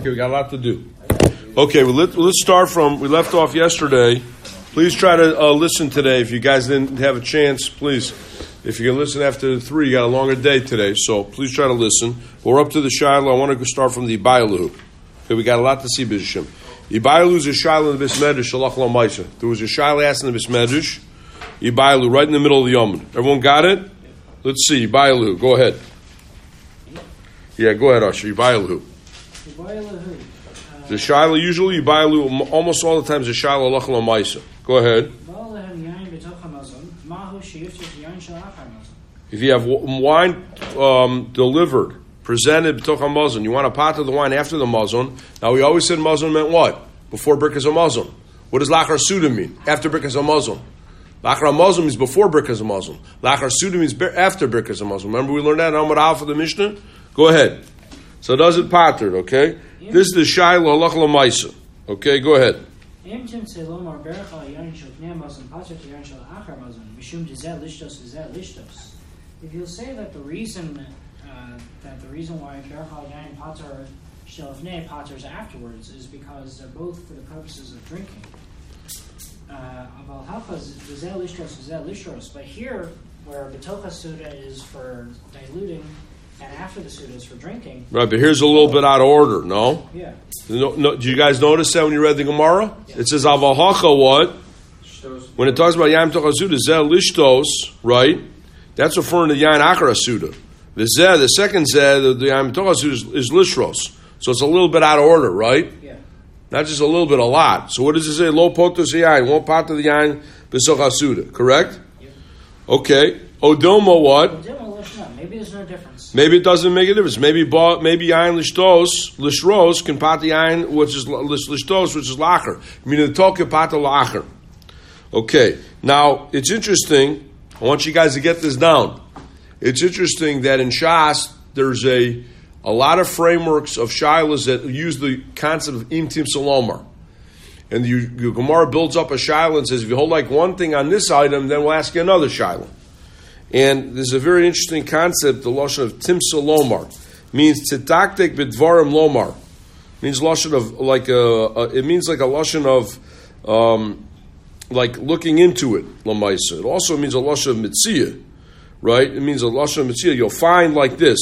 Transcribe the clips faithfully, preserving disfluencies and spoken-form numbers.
Okay, we got a lot to do. Okay, well, let, let's start from, we left off yesterday. Please try to uh, listen today. If you guys didn't have a chance, please. If you can listen after three, you got a longer day today, so please try to listen. We're up to the Shiloh. I want to start from the Ibayalu. Okay, we got a lot to see, B'Shem. Ibayalu is a Shiloh in the Bismedrish, Shalach L'Maisa. There was a Shiloh asked in the Bismedrish. Ibayalu, right in the middle of the Yom. Everyone got it? Let's see. Ibayalu, go ahead. Yeah, go ahead, Asher. Ibayalu. Ibayalu. The Shiloh, usually Ibayalu, almost all the times the Shiloh Shalach L'Maisa. Go ahead. If you have wine um, delivered, presented b'toch hamazon, you want a pot of the wine after the mazon. Now we always said mazon meant what? Before brikas hamazon. What does lachar suda mean? After brikas hamazon. Lachar hamazon means before brikas hamazon. Lachar suda means after brikas hamazon. Remember we learned that in Amud Aleph of the Mishnah? Go ahead. So does it pattern, okay? Yeah. This is the Shiloh halach l'maisa. Okay, go ahead. If you'll say that the reason uh, that the reason why Berachal Yain Pater Shelfnei Paters afterwards is because they're both for the purposes of drinking. But here, where B'tocha Suda is for diluting and after the Suda is for drinking. Right, but here's a little bit out of order, no? Yeah. No, no, do you guys notice that when you read the Gemara? Yeah. It says Aval Hacha what? When it talks about Yain B'tocha Suda, Zeh Lishtos, right? That's referring to Yain Akara Suda. The Zeh, the second Zeh, the, the Yain B'tocha Suda is, is Lishros. So it's a little bit out of order, right? Yeah. Not just a little bit, a lot. So what does it say? Lo potos yain, one part of the Yain B'tocha Suda, correct? Yeah. Okay. Odoma what? Odoma, maybe there's no difference. Maybe it doesn't make a difference. Maybe maybe Yain Lishtos, Lishros, can part the Yain, which is Lishtos, which is Lacher. Meaning the Tol can part the Lacher. Okay. Now, it's interesting. I want you guys to get this down. It's interesting that in Shas, there's a a lot of frameworks of Shilohs that use the concept of Im Tim Salomar. And the, the Gemara builds up a Shiloh and says, if you hold like one thing on this item, then we'll ask you another Shiloh. And there's a very interesting concept, the Lashon of Tim Salomar. Means Tzedaktek B'dvarim Lomar. Means Lashon of, like a, a, it means like a Lashon of, um, like looking into it, Lamaisa. It also means a lashon of mitzvah, right? It means a lashon of mitzvah. You'll find like this.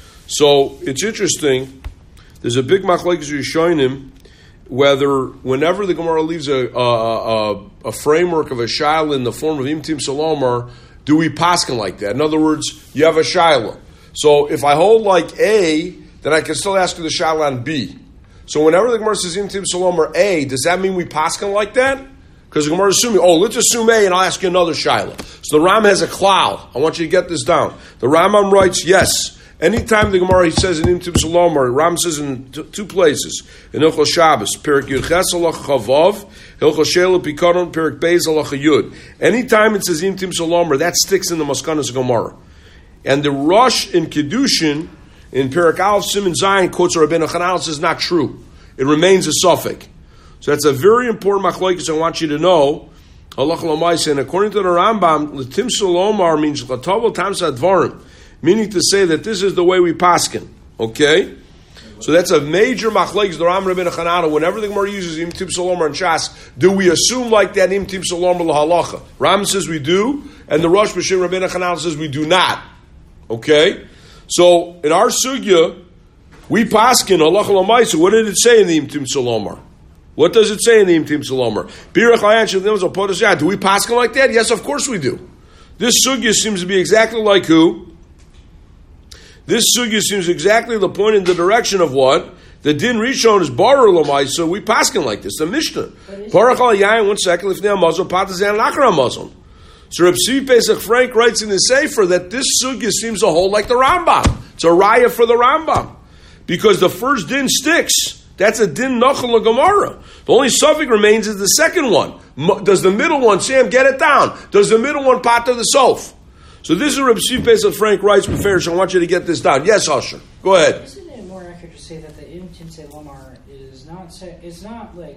So it's interesting. There's a big machlekes Rishonim whether whenever the Gemara leaves a a, a, a framework of a shiloh in the form of Im Tim Salomar, do we paskin like that? In other words, you have a shiloh. So if I hold like A, then I can still ask you the shiloh on B. So whenever the Gemara says Im Tim Salomar A, does that mean we paskin like that? Because the Gemara is assuming, oh, let's assume A, and I'll ask you another Shiloh. So the Ram has a cloud. I want you to get this down. The Rambam writes, yes. Anytime the Gemara he says in Im Tim Salomar, Ram says in t- two places. In Hilchos Shabbos, Perik Yud Ches Alach Chavav, Hilchos Shelo Pikaron, Perik Beis Alach Yud. Anytime it says Im Tim Salomar, that sticks in the Maskanas Gemara. And the Rosh in Kedushin, in Perik Aleph Siman Zayin, quotes Rabbeinu Chananel, says not true. It remains a suffix. So that's a very important machlokes I want you to know. Halach l'maisa, and according to the Rambam, l'tim salomar means l'tavol tamsa dvarim, meaning to say that this is the way we paskin. Okay, so that's a major machlokes. The Rambam Rabbeinu Chananel, whenever the Gemara uses im tim salomar and Shas, do we assume like that im tim salomar l'halacha? Rambam says we do, and the Rosh B'Shem Rabbeinu Chananel says we do not. Okay, so in our sugya, we paskin halach l'maisa. What did it say in the im tim salomar? What does it say in the Im Tim Salomar? Do we paskin like that? Yes, of course we do. This sugya seems to be exactly like who? This sugya seems exactly the point in the direction of what? The din rishon is barer l'mai, so we paskin like this. The Mishnah. Parach al yayin, one second, lifnei hamazon, patazan lakar hamazon. So Reb Tzvi Pesach Frank writes in his Sefer that this sugya seems to hold like the Rambam. It's a raya for the Rambam. Because the first din sticks. That's a din nachal l'gemara. The only suffix remains is the second one. Does the middle one, Sam, get it down? Does the middle one pater the sof? So this is Reb Tzvi Pesach Frank writes beferish. I want you to get this down. Yes, Asher. Go ahead. Isn't it more accurate to say that the Im Tim Salomar is not say, it's not like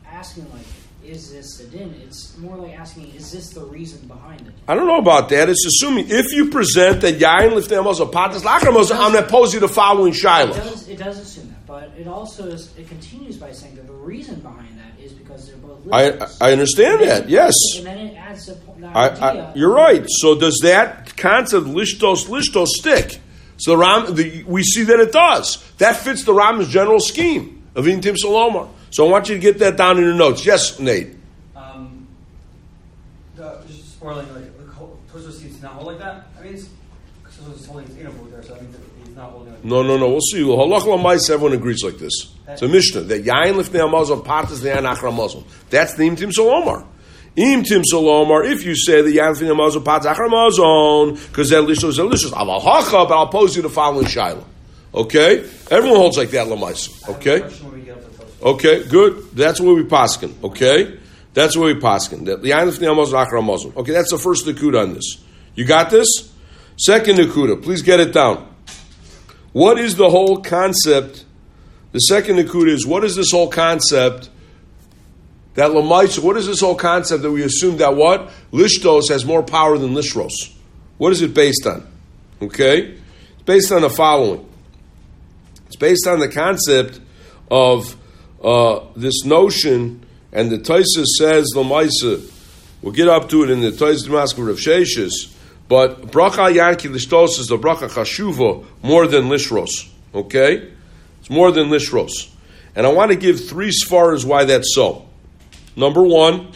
asking like, is this a din? It's more like asking, is this the reason behind it? I don't know about that. It's assuming if you present that yain lifnei hamazon patas lachar hamazon, I'm going to pose you the following shaila. It does, it does assume that, but it also is, it continues by saying that the reason behind that is because they're both lishtos. I I understand then, that. Yes. And then it adds the, the I, idea. I, you're right. So does that concept lishtos lishtos stick? So the Ram, the, we see that it does. That fits the Rambam's general scheme of intim salomar. So I want you to get that down in your notes. Yes, Nate. Um, the, just spoiling, like Tosfos seems to not hold like that. I mean, it's Tosfos is holding his interval there, so that means that he's not holding. Like No, no, no. We'll see. Halach l'mais, everyone agrees like this. It's a Mishnah that yain lifnei hamazon patas le'an achar hamazon. That's the intim salomar. Imtim salomar, if you say the yain lifnei hamazon patas achar hamazon, because that lishos is lishos. Aval hacha, but I'll pose you the following shaila. Okay, everyone holds like that l'mais. Okay. Okay, good. That's where we paskin. Okay, that's where we paskin. That the yain lifnei hamazon achar hamazon. Okay, that's the first nekuda on this. You got this? Second nekuda. Please get it down. What is the whole concept? The second nekuda is, what is this whole concept that Lamaitz, what is this whole concept that we assume that what? Lishtos has more power than Lishros. What is it based on? Okay? It's based on the following. It's based on the concept of uh, this notion, and the Taisa says Lamaitz, we'll get up to it in the Taisa Damascus of Sheshes, but bracha yanki lishtos is the bracha chashuva more than lishros. Okay, it's more than lishros, and I want to give three svaras why that's so. Number one,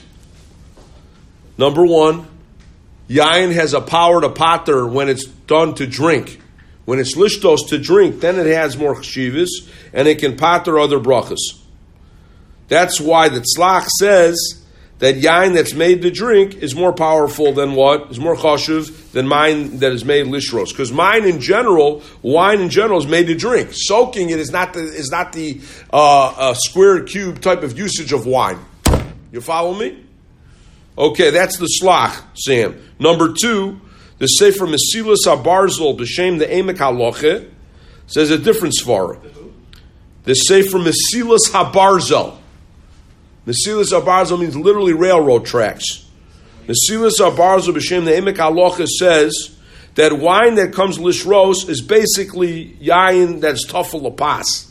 number one, yain has a power to pater when it's done to drink. When it's lishtos to drink, then it has more chshivas, and it can pater other brachas. That's why the tzlach says that yain that's made to drink is more powerful than what? Is more chashuv than mine that is made lishros. Because mine in general, wine in general is made to drink. Soaking it is not the, is not the uh, uh, square cube type of usage of wine. You follow me? Okay, that's the slach, Sam. Number two, the Sefer Mesilas HaBarzel, B'Shem the Emek HaLoche, says a different svara. The Sefer Mesilas HaBarzel. Mesilas HaBarzel means literally railroad tracks. Mesilas HaBarzel B'Shem the Emek HaLoche says that wine that comes lishros is basically yain that's tafel lapas.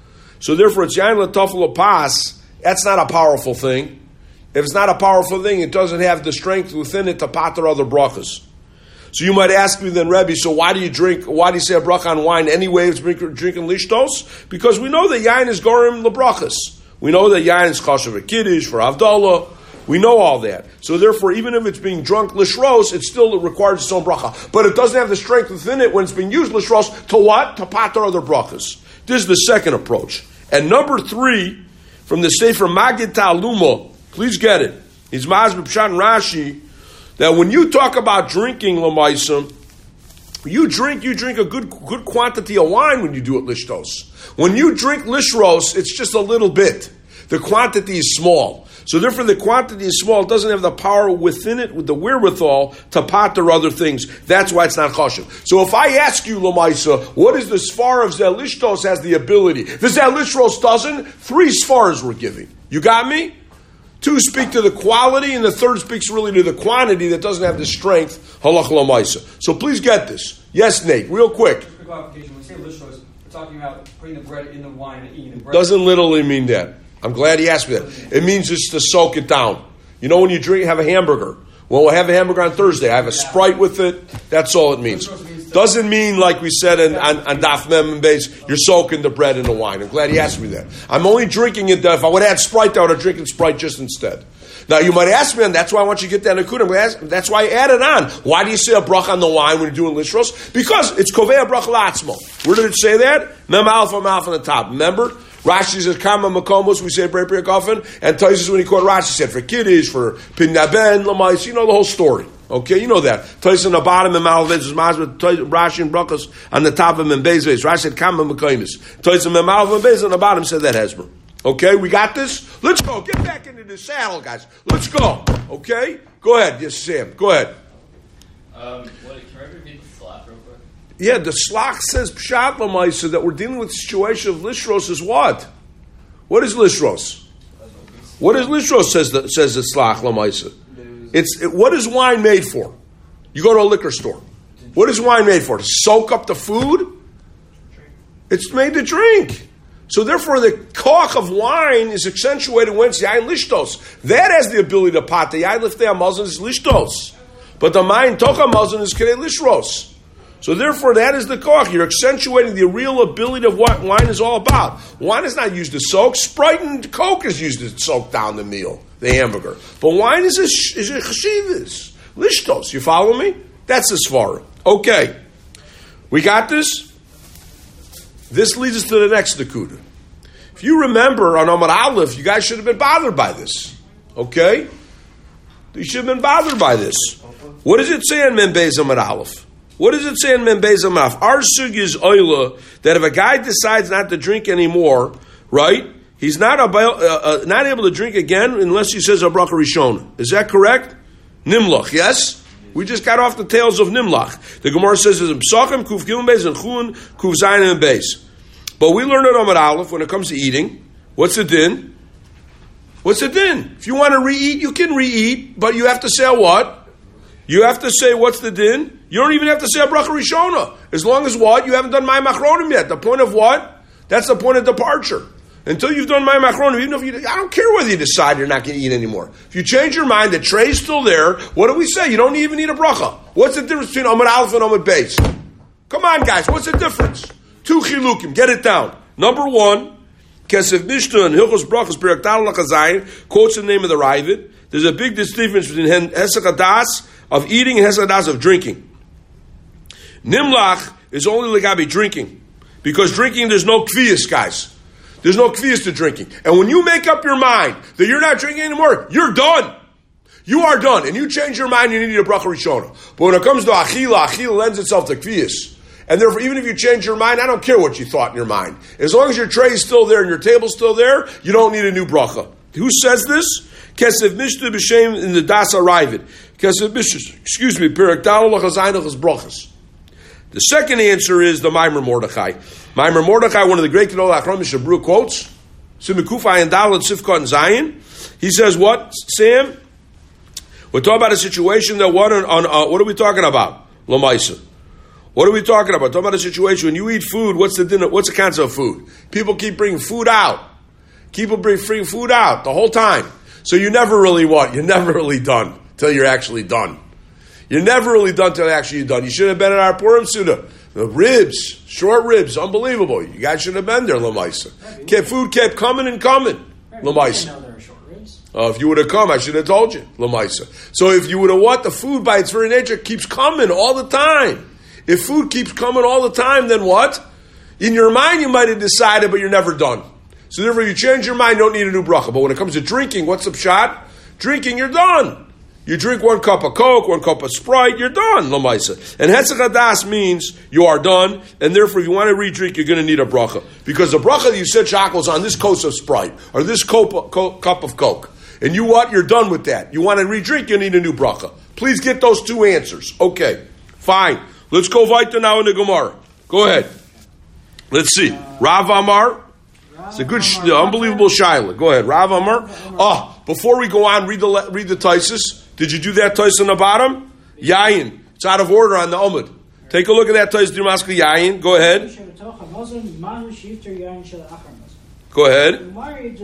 So therefore it's yain tafel lapas. That's not a powerful thing. If it's not a powerful thing, it doesn't have the strength within it to pater other brachas. So you might ask me then, Rebbe, so why do you drink, why do you say a bracha on wine anyway if it's drinking lishtos? Because we know that yain is gorim lebrachas. We know that yain is kosher for kiddush, for avdallah. We know all that. So therefore, even if it's being drunk lishros, it still requires its own bracha. But it doesn't have the strength within it when it's being used lishros to what? To pater other brachas. This is the second approach. And number three, from the Sefer Magid Ta'aluma, please get it. He's Mazbib Pshat and Rashi, that when you talk about drinking Lamaisam, you drink, you drink a good good quantity of wine when you do it lishtos. When you drink lishros, it's just a little bit. The quantity is small. So therefore the quantity is small. It doesn't have the power within it, with the wherewithal, to pater other things. That's why it's not chashuv. So if I ask you, Lamaisa, what is the sfar of Zelishtos has the ability? The Zelishros doesn't. Three sfars we're giving. You got me? Two speak to the quality, and the third speaks really to the quantity that doesn't have the strength. Halach lamaisa. So please get this. Yes, Nate, real quick. Just a clarification. When we say lishros, we're talking about putting the bread in the wine and eating the bread. Doesn't literally mean that. I'm glad he asked me that. It means just to soak it down. You know when you drink, have a hamburger. Well, we'll have a hamburger on Thursday. I have a Sprite with it. That's all it means. Doesn't mean, like we said in, on, on Daf Mem and Beis, you're soaking the bread in the wine. I'm glad he asked me that. I'm only drinking it. If I would add Sprite, I would have drinking Sprite just instead. Now, you might ask me, and that's why I want you to get that Nakuda. That's why I added on. Why do you say a bracha on the wine when you're doing lishros? Because it's kovei bracha la'atzmo. Where did it say that? Mem alpha, mem alpha on the top. Remember? Rashi says, Kama Makomos, we say Brei Priya Kofen, and Taisus, when he quoted Rashi, said for Kiddush, for Pinnaben, Lamais, you know the whole story. Okay, you know that. Taisus on the bottom, and Malvez is Mazbet, Rashi and Brachos on the top of him, Bezvez. Rashi said, Kama Makomos. Taisus and Malvez and Bez on the bottom said that Hezber. Okay, we got this? Let's go. Get back into the saddle, guys. Let's go. Okay? Go ahead. Yes, Sam. Go ahead. Um, what, can I repeat the slap real quick? Yeah, the slach says Pshat Lamaisa that we're dealing with the situation of Lishros is what? What is Lishros? What is Lishros says that says it's slach lamaisa? It's it, what is wine made for? You go to a liquor store. What is wine made for? To soak up the food? It's made to drink. So therefore, the koch of wine is accentuated when it's yain lishtos. That has the ability to pat. The yain liftei hamazon is lishtos, but the mayin toch hamazon is kedei lishros. So therefore, that is the koch. You're accentuating the real ability of what wine is all about. Wine is not used to soak. Sprite and Coke is used to soak down the meal, the hamburger. But wine is a is a cheshivas lishtos. You follow me? That's the svara. Okay, we got this. This leads us to the next nakuda. If you remember on Amar Aleph, you guys should have been bothered by this. Okay? You should have been bothered by this. What does it say in Membez Amar Aleph? What does it say in Membez Amar Aleph? Our sug is oila that if a guy decides not to drink anymore, right? He's not about, uh, uh, not able to drink again unless he says a bracha rishona. Is that correct? Nimlach, yes? We just got off the tails of Nimlach. The Gemara says it's Psachim, Kuf Gimel Beis, and Chun, Kuf Zayin and Beis. But we learned it on Amar Aleph when it comes to eating. What's the din? What's the din? If you want to re-eat, you can re-eat, but you have to say what? You have to say what's the din? You don't even have to say a bracha rishona. As long as what? You haven't done my machronim yet. The point of what? That's the point of departure. Until you've done my machronim, even if you, I don't care whether you decide you're not going to eat anymore. If you change your mind, the tray's still there. What do we say? You don't even need a bracha. What's the difference between Amud Aleph and Amud Beis? Come on, guys. What's the difference? Two chilukim. Get it down. Number one, Kesef Mishnah and Hilchos Brachos Perek Daled Lachazayin quotes the name of the Ravid. There's a big difference between Hesach Hadas of eating and Hesach Hadas of drinking. Nimlach is only legabi drinking, because drinking there's no kvias, guys. There's no kvias to drinking. And when you make up your mind that you're not drinking anymore, you're done. You are done. And you change your mind, you need a bracha rishona. But when it comes to achila, achila lends itself to kvias. And therefore, even if you change your mind, I don't care what you thought in your mind. As long as your tray is still there and your table's still there, you don't need a new bracha. Who says this? Kesef Mishnah b'shem in the Das Aravid. Kesef Mishnah, excuse me, Perek Daled Lachazayin Hilchos Brachos. The second answer is the Maimer Mordechai. Maimer Mordechai, one of the great Gedolei Achronim Shabru quotes, Simikufai and Daled Sifka and Zion. He says, what, Sam? We're talking about a situation that what on, on uh, what are we talking about? Lamaisa. What are we talking about? Talking about a situation when you eat food. What's the dinner? What's the concept of food? People keep bringing food out. People bring free food out the whole time. So you never really what? You're never really done till you're actually done. You're never really done till actually you're done. You should have been at our Purim Suda. The ribs, short ribs, unbelievable. You guys should have been there, Lamaisa. Kept, food kept coming and coming, Right, Lamaisa. ribs. Uh, if you would have come, I should have told you, Lamaisa. So if you would have what? The food by its very nature keeps coming all the time. If food keeps coming all the time, then what? In your mind you might have decided, but you're never done. So therefore you change your mind, you don't need a new bracha. But when it comes to drinking, what's the pshat? Drinking, you're done. You drink one cup of Coke, one cup of Sprite, you're done, Lamaisa. And Hesach Hadas means you are done, and therefore if you want to re-drink, you're going to need a bracha. Because the bracha that you said shackles on this coast of Sprite, or this cup, cup of Coke, and you what? You're done with that. You want to re-drink, you need a new bracha. Please get those two answers. Okay, fine. Let's go weiter now in the Gemara. Go ahead. Let's see. Rav Amar. It's a good, sh- unbelievable shaila. Go ahead. Rav Amar. Oh, before we go on, read the read the Taisus. Did you do that Tais on the bottom? Yayin. It's out of order on the Omid. Take a look at that Tais Dimaska Yayin. Go ahead. Go ahead.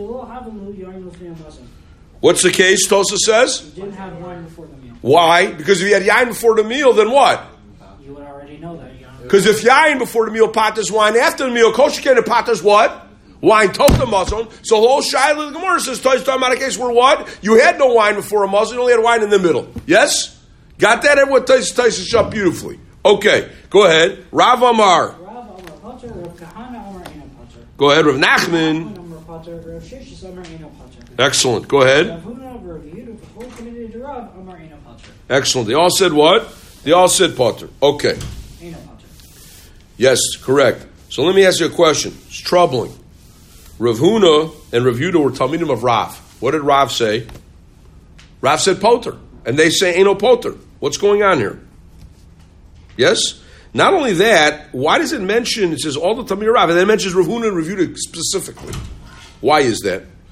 What's the case, Tosa says? You didn't have wine before the meal. Why? Because if you had Yayin before the meal, then what? You would already know that. Because if Yayin before the meal, Patas wine after the meal, Kosher and Patas what? Wine total muzzle. So the whole Shaila of the Gemara says, talking about a case where what? You had no wine before a muzzle, you only had wine in the middle. Yes? Got that? Everyone Tais Tais shut beautifully. Okay, go ahead. Rav Amar. Rav Amar Potter, Rav Kahana Amar Ina Potter. Go ahead, Rav Nachman. Amar Potter, Rav Shishis Amar Ina Potter. Excellent. Go ahead. Rav Huna, Rav Yehuda, the whole community to Rav Amar Ina Potter. Excellent. They all said what? They all said Potter. Okay. Ina Potter. Yes, correct. So let me ask you a question. It's troubling. Rav Huna and Rav Yehuda were Talmidim of Rav. What did Rav say? Rav said Potter. And they say Eino Potter. What's going on here? Yes? Not only that, why does it mention, it says all the Talmidim of Rav, and then it mentions Rav Huna and Rav Yehuda specifically. Why is that?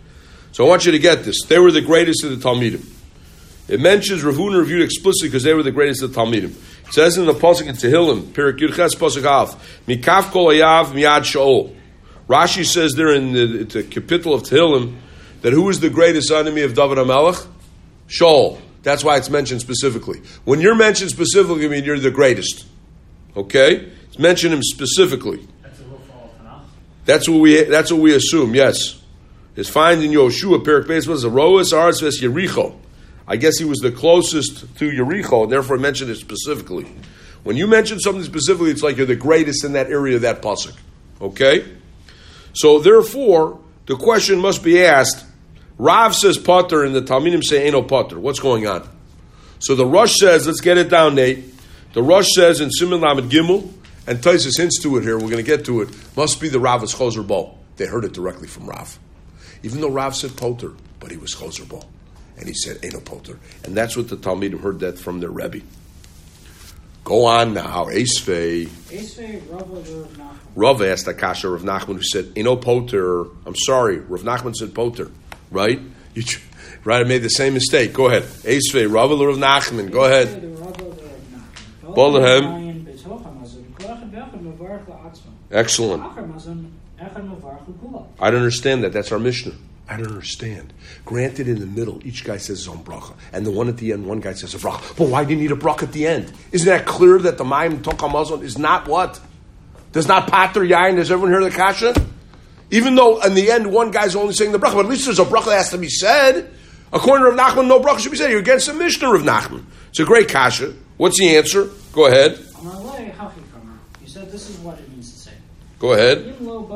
So I want you to get this. They were the greatest of the Talmidim. It mentions Rav Huna reviewed explicitly because they were the greatest of the Talmidim. It says in the Pasuk in Tehillim, Perek Yudches Pasuk Aleph, Mikaf Kol Ayav Miyad Shaol. Rashi says there in the, the capital of Tehillim that who is the greatest enemy of David HaMelech? Shaul. That's why it's mentioned specifically. When you're mentioned specifically, I mean you're the greatest. Okay? It's mentioned him specifically. That's a rule for all Tanakh. That's what we. That's what we assume. Yes, it's found in Yoshua. Perek Beis was a Roas Arz Ves Yericho. I guess he was the closest to Yericho, and therefore mentioned it specifically. When you mention something specifically, it's like you're the greatest in that area of that pasuk. Okay, so therefore the question must be asked. Rav says Potter, and the Talmidim say Eino Potter. What's going on? So the Rosh says, let's get it down, Nate. The Rosh says in Siman Lamed Gimel, and Taisus hints to it here, we're going to get to it, must be the Rav is Chozer Bo. They heard it directly from Rav. Even though Rav said Potter, but he was Chozer Bo. And he said Eino Potter. And that's what the Talmidim heard that from their Rebbe. Go on now, Eisvei. Eisvei, Rav or Rav Nachman? Rav asked Akasha Rav Nachman, who said Eino Potter. I'm sorry, Rav Nachman said Potter. Right? You, right, I made the same mistake. Go ahead. Eisvei, Rav or Rav Nachman. Go ahead. Bolahem. Excellent. I don't understand that. That's our Mishnah. I don't understand. Granted, in the middle, each guy says his own bracha. And the one at the end, one guy says a bracha. But why do you need a bracha at the end? Isn't that clear that the Mayim Tokah Mazon is not what? Does not pater yain? Does everyone hear the kasha? Even though in the end, one guy's only saying the bracha, but at least there's a bracha that has to be said. According to Rav Nachman, no bracha should be said. You're against the Mishnah of Nachman. It's a great kasha. What's the answer? Go ahead. You said this is what it means to say. Go ahead.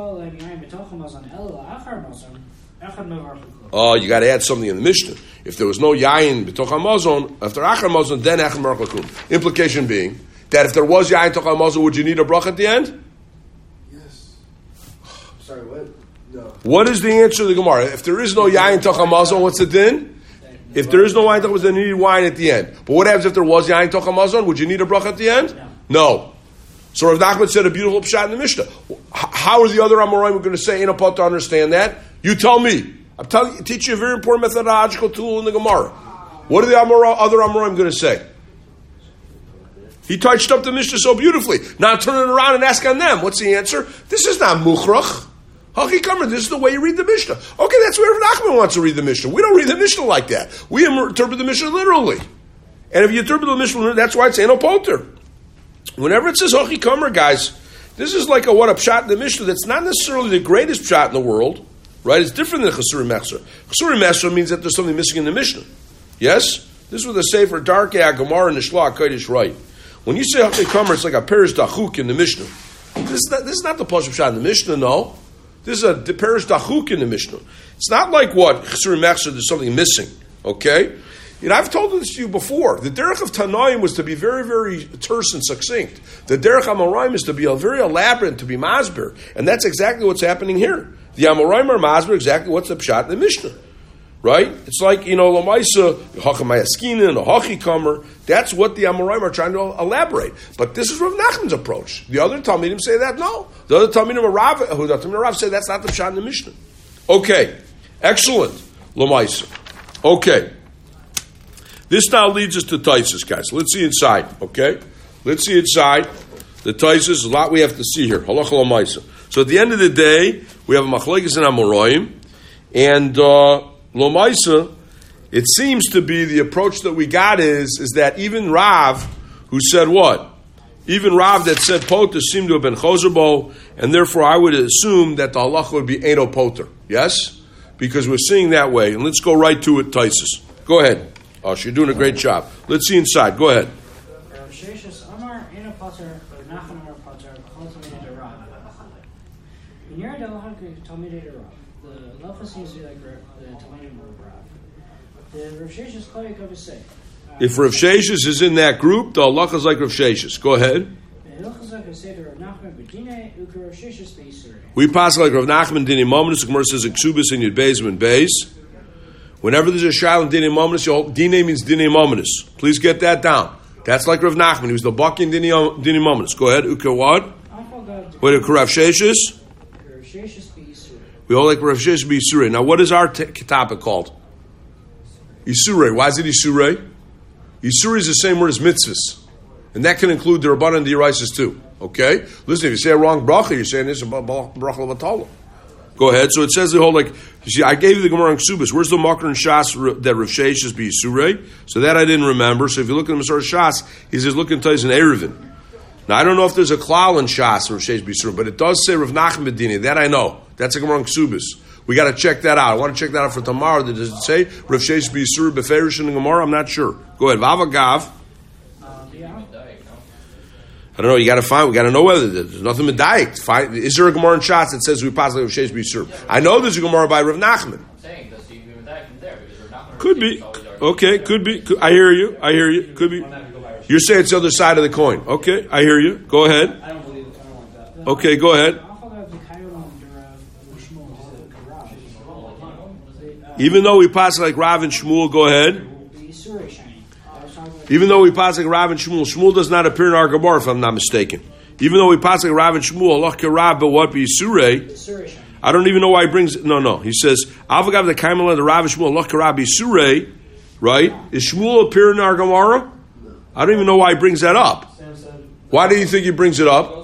Oh, you got to add something in the Mishnah. If there was no yayin b'toch hamazon, after achar mazon, then achar baruch lakum. Implication being that if there was yayin b'toch hamazon, would you need a bracha at the end? Yes. Sorry, what? No. What is the answer to the Gemara? If there is no yayin b'toch hamazon, what's the din? If there is no yayin b'toch hamazon, then you need wine at the end. But what happens if there was yayin b'toch hamazon? Would you need a bracha at the end? No. No. So Rav Nachman said a beautiful pshat in the Mishnah. How are the other Amoraim going to say in a pot to understand that? You tell me. I'm telling you, teach you a very important methodological tool in the Gemara. What are the Amora, other Amoraim going to say? He touched up the Mishnah so beautifully. Now turn it around and ask on them. What's the answer? This is not Mukhrach. Hachikamer, this is the way you read the Mishnah. Okay, that's where Rav Nachman wants to read the Mishnah. We don't read the Mishnah like that. We interpret the Mishnah literally. And if you interpret the Mishnah, that's why it's Eino Poter. Whenever it says Hachikamer, guys, this is like a what a pshat in the Mishnah that's not necessarily the greatest pshat in the world. Right? It's different than Chasuri Mechser. Chasuri Mechser means that there's something missing in the Mishnah. Yes? This was the Sefer Darkei Gemara and the Shlach Kodesh, right? When you say Hachikamer, it's like a Perish Dachuk in the Mishnah. This is not, this is not the Pashup Pshat in the Mishnah, no. This is a Perish Dachuk in the Mishnah. It's not like what? Chasuri Mechser, there's something missing. Okay? You know, I've told this to you before. The derech of Tanoim was to be very, very terse and succinct. The derech Amoraim is to be very elaborate, to be masber. And that's exactly what's happening here. The Amoraim are masber exactly what's the pshat in the Mishnah. Right? It's like, you know, Lamaisa, Hachamayaskina, and a Hachikamer. That's what the Amoraim are trying to elaborate. But this is Rav Nachman's approach. The other Talmidim say that, no. The other Talmidim of Rav, who the Talmidim of Rav say that's not the pshat in the Mishnah. Okay. Excellent. Lamaisa. Okay. This now leads us to Taisus, guys. Let's see inside, okay? Let's see inside. The Taisus, a lot we have to see here. Halacha l'maisa. So at the end of the day, we have a machlekes and Amoraim, and uh, l'maisa, it seems to be the approach that we got is is that even Rav, who said what? Even Rav that said poter seemed to have been chozer bo, and therefore I would assume that the halacha would be eino poter. Yes, because we're seeing that way. And let's go right to it, Taisus. Go ahead. Oh, you're doing a great job. Let's see inside. Go ahead. The Lafa seems to be like the Talmidim of Rav. The Rav Sheshes Koyik of say. If Rav Sheshes is in that group, the halacha is like Rav Sheshes. Go ahead. We pass like Rav Nachman Dini Mominus. The Gemara says Ksubis in Yud Beis and Beis. Whenever there's a shal in Dini Mominus, Dini means Dini Mominus. Please get that down. That's like Rav Nachman. He was the Baki in Dini Mominus. Go ahead. Uka what? Wait, Rav Sheshes? We hold like Rav Sheshes should be Isurei. Now, what is our t- topic called? Isurei. Why is it Isurei? Isurei is the same word as mitzvahs. And that can include the Rabbanan and the Yeraisis too. Okay? Listen, if you say a wrong bracha, you're saying this is bracha levatala. Go ahead. So it says the whole, like, you see, I gave you the Gemara in Ksubis. Where's the Makar and Shas that Rav Sheshes be Isurei? So that I didn't remember. So if you look at the Masar Shas, he says, look at Tais and Erevin. Now, I don't know if there's a klal in Shas Rav Sheshes be Isurei, but it does say Rav Nachman Bedini. That I know. That's a Gemara in Ksubis. We got to check that out. I want to check that out for tomorrow. Does it say Rav Sheshes be Isurei beferish in the Gemara? I'm not sure. Go ahead. Vavagav. I don't know. You got to find. We got to know whether there's nothing medayik. Find. Is there a Gemara in Shas that says we possibly Rav Sheshes be Isurei? I know there's a Gemara by Rav Nachman. I'm saying, does he be medayik from there? Because Rav Nachman Could be. Okay. Could be. Could, I hear you. I hear you. Could be. You're saying it's the other side of the coin. Okay. I hear you. Go ahead. I don't believe it. I don't like that. Okay. Go ahead. Even though we pass like Rav and Shmuel, go ahead. Even though we pass like Rav and Shmuel, Shmuel does not appear in our Gemara, if I'm not mistaken. Even though we pass like Rav and Shmuel, Allah Rav, but what be Yisurei? I don't even know why he brings it. No, no. He says, Avagav the Kaimel the Rav and Shmuel, Allah Rav Yisurei, right? Is Shmuel appear in our Gemara? I don't even know why he brings that up. Why do you think he brings it up?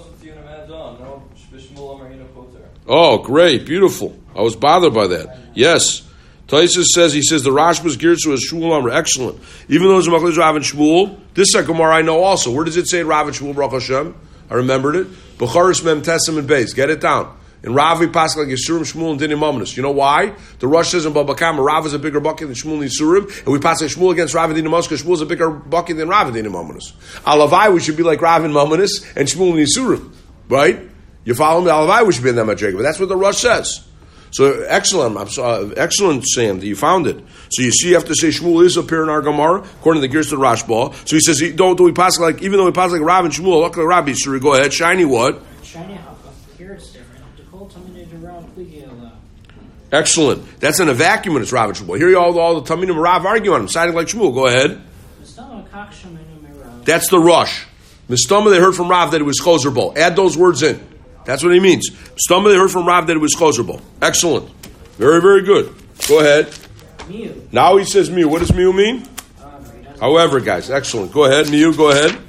Oh, great, beautiful. I was bothered by that. Yes. Taisus says, he says, the Rashba's Girtzu is Shmuel Amr. Excellent. Even though it's Machlis Rav and Shmuel, this is a Gemara I know also. Where does it say Rav and Shmuel, Baruch Hashem? I remembered it. Becharis Mem Tessim and Beis. Get it down. In Rav, we pass like Yisurim, Shmuel, and Dinim Ominous. You know why? The Rosh says in Baba Kama, Rav is a bigger bucket than Shmuel and Yisurim, and we pass like Shmuel against Rav and Dinim Ominous because Shmuel is a bigger bucket than Rav and Dinim Ominous. Alavai, we should be like Rav and Ominous and Shmuel and Yisurim. Right? You follow me? Alavai, we should be in that much. But that's what the Rosh says. So excellent, I'm sorry, excellent, Sam, that you found it. So you see, you have to say Shmuel is up here in our Gemara, according to the Gerst of Rashba. So he says, don't do we pass like, even though we pass like Rav and Shmuel, look like Rabbi, so we go ahead, shiny what? Shiny here it's different. Excellent. That's in a vacuum when it's Rav and Shmuel. Here you all, all the Taminim and Rav argue on him, siding like Shmuel. Go ahead. That's the Rush. Mistama, they heard from Rav that it was Choser Bo. Add those words in. That's what he means. Stumma, they heard from Rav that it was Chozerbo. Excellent. Very, very good. Go ahead. Miu. Now he says Miu. What does Miu mean? Uh, However, guys, excellent. Go ahead. Miu, go ahead.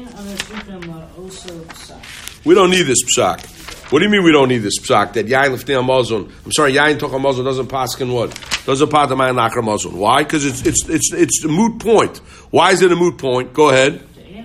We don't need this psak. What do you mean we don't need this psak? That Yain Lefnei Amazon. I'm sorry, Yain Toch Amazon doesn't paskin what? Doesn't pat the Mayan Nakar Amazon. Why? Because it's it's it's it's a moot point. Why is it a moot point? Go ahead.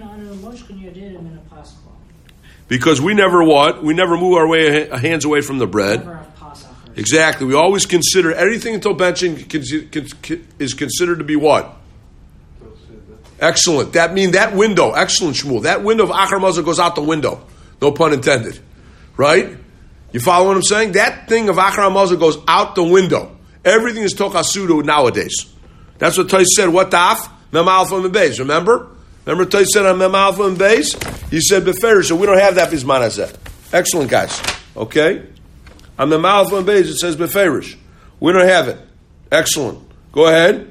Because we never what? We never move our way hands away from the bread. Exactly. We always consider everything until benching is considered to be what? Excellent. That means that window. Excellent, Shmuel. That window of Achar Mazah goes out the window. No pun intended. Right? You follow what I'm saying? That thing of Achar Mazah goes out the window. Everything is Tokasudu nowadays. That's what Tais said. What taf? Mem Alpha and Beis. Remember? Remember Tais said on Mem Alpha and Beis? He said Beferish, so we don't have that Bisman Hazeh. Excellent, guys. Okay? On Mem Alpha and Beis it says Beferish. We don't have it. Excellent. Go ahead.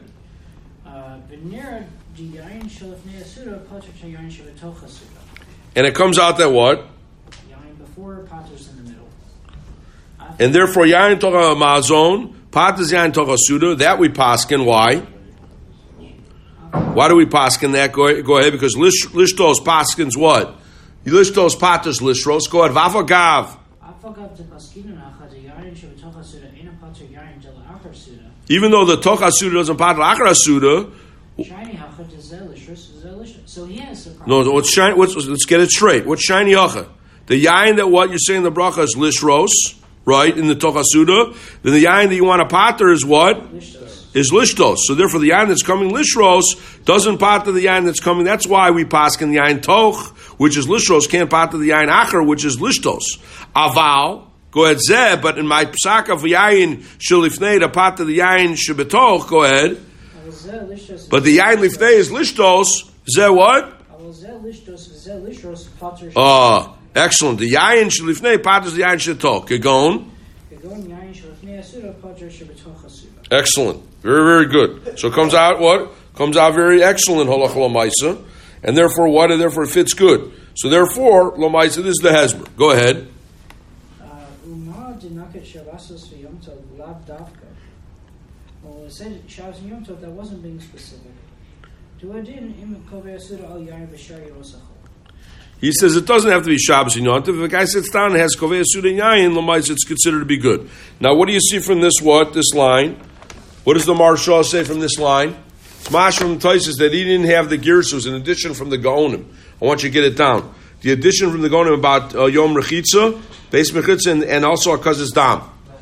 And it comes out that what? Before Potter's in the middle. And therefore, Yain Torah Ma'azon, Potter's Yain Torah Suda, that we paskin. Why? Why do we paskin that? Go, go ahead, because lish, Lishtos paskins what? Lishtos Potter's Lishros. Go ahead. Vavagav. Even though the Tocha Suda doesn't Potter Akra Suda, so he has a no, what's shiny? What's, let's get it straight. What's shiny yacha? The yain that what you're saying the bracha is lishros, right? In the tochasuda. Then the yain that you want to pater is what? Lishtos. Is lishtos. So therefore, the yain that's coming lishros doesn't pater the yain that's coming. That's why we paskin the yain toch, which is lishros, can't pater the yain acher, which is lishtos. Aval. Go ahead, zeh. But in my psak of yain shalifnei to pater the yain shebetoch. Go ahead. But the yain lifnei is lishtos. Zeh what? Ah, excellent. The yayin shalifnei paters the yayin shetok. Kegon. Excellent. Very, very good. So it comes out what? Comes out very excellent, halach lamaisa. And therefore what? And therefore it fits good. So therefore, lamaisa, this is the hezber. Go ahead. Well, it said Shabbos and Yom Tov, that wasn't being specific. Do I didn't im kovei suda al yayin b'shari rosachol. He says it doesn't have to be Shabbos and Yom Tov. If a guy sits down and has kovei suda and yayin, l'mais, it's considered to be good. Now, what do you see from this? What this line? What does the Maharsha say from this line? It's mash from Taisus that he didn't have the girsus, an addition from the Gaonim. I want you to get it down. The addition from the Gaonim about uh, Yom Rechitza, Beis Mechitza, and, and also Akaz's Dam.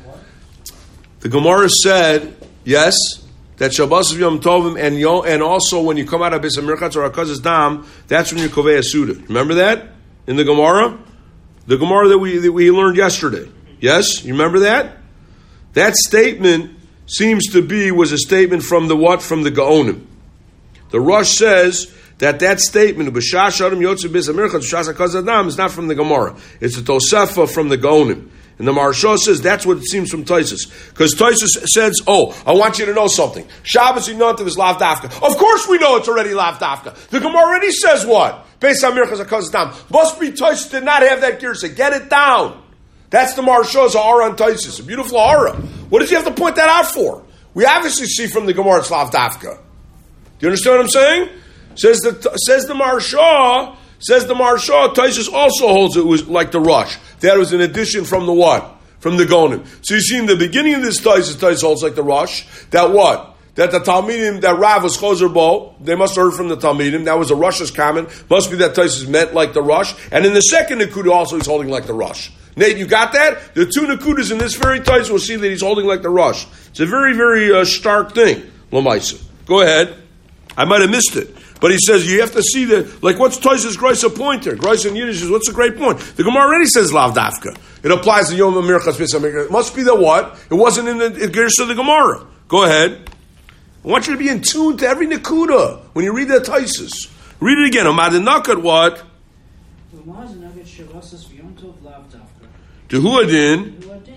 The Gemara said, yes, that Shabbos of Yom Tovim and Yom, and also when you come out of Beis Merchatz or Akaz's Dam, that's when you're Kovei Suda. Remember that in the Gemara? The Gemara that we that we learned yesterday. Yes, you remember that? That statement seems to be was a statement from the what? From the Gaonim. The Rosh says that that statement B'Shas Adam Yotze Beis Merchatz B'Shas Akaz's Dam is not from the Gemara. It's a Tosefah from the Gaonim. And the Maharsha says that's what it seems from Taisus. Because Taisus says, oh, I want you to know something. Shabbos and Yom Tov is Lav Dafka. Of course we know it's already Lav Dafka. The Gemara already says what? Beis HaMirchas HaKazas Dam. Must be Taisus did not have that girsa. Get it down. That's the Maharsha's Ha'ara on Taisus. A beautiful Ha'ara. What does he have to point that out for? We obviously see from the Gemara it's Lav Dafka. Do you understand what I'm saying? Says the, says the Maharsha, says the Maharsha, Taisus also holds it was like the Rush. That was an addition from the what? From the Gonim. So you see in the beginning of this Taisus, Taisus holds like the Rush, that what? That the Talmidim, that Rav was Chozer Bo, they must have heard from the Talmidim, that was a Rush's comment, must be that Taisus meant like the Rush, and in the second Nakuda also he's holding like the Rush. Nate, you got that? The two Nakudas in this very Taisus will see that he's holding like the Rush. It's a very, very uh, stark thing, Lamaisa. Go ahead. I might have missed it. But he says you have to see the, like what's Toys's Greisa pointer? Greisa in Yiddish is, what's the great point? The Gemara already says Lav Dafka. It applies to Yom HaMirchas Beis HaMirchas. It must be the what? It wasn't in the Gersh of the Gemara. Go ahead. I want you to be in tune to every Nakuda when you read that Taisus. Read it again. Amadinakat what? To Huadin.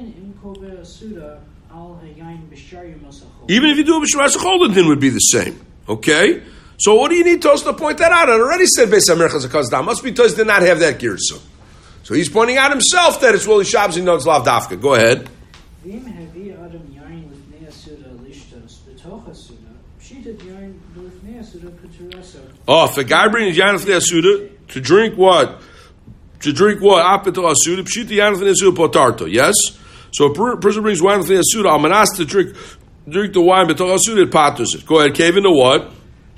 Even if you do a B'Shvas Chol, the din would be the same. Okay? So what do you need Tos to point that out? I already said Beis HaMirchas HaKazas Dam. Must be Tos did not have that girsa. So he's pointing out himself that it's really Shabbos and Nogs Lav Dafka. Go ahead. Oh, if a guy brings Yain Lefnei Asuda to drink what? To drink what? Apeto Asuda, Pshita Yain Lefnei Asuda Potarto. Yes? So a person brings wine Lefnei Asuda, Almanas to drink drink the wine, but Asuda it patters it. Go ahead, cave into what?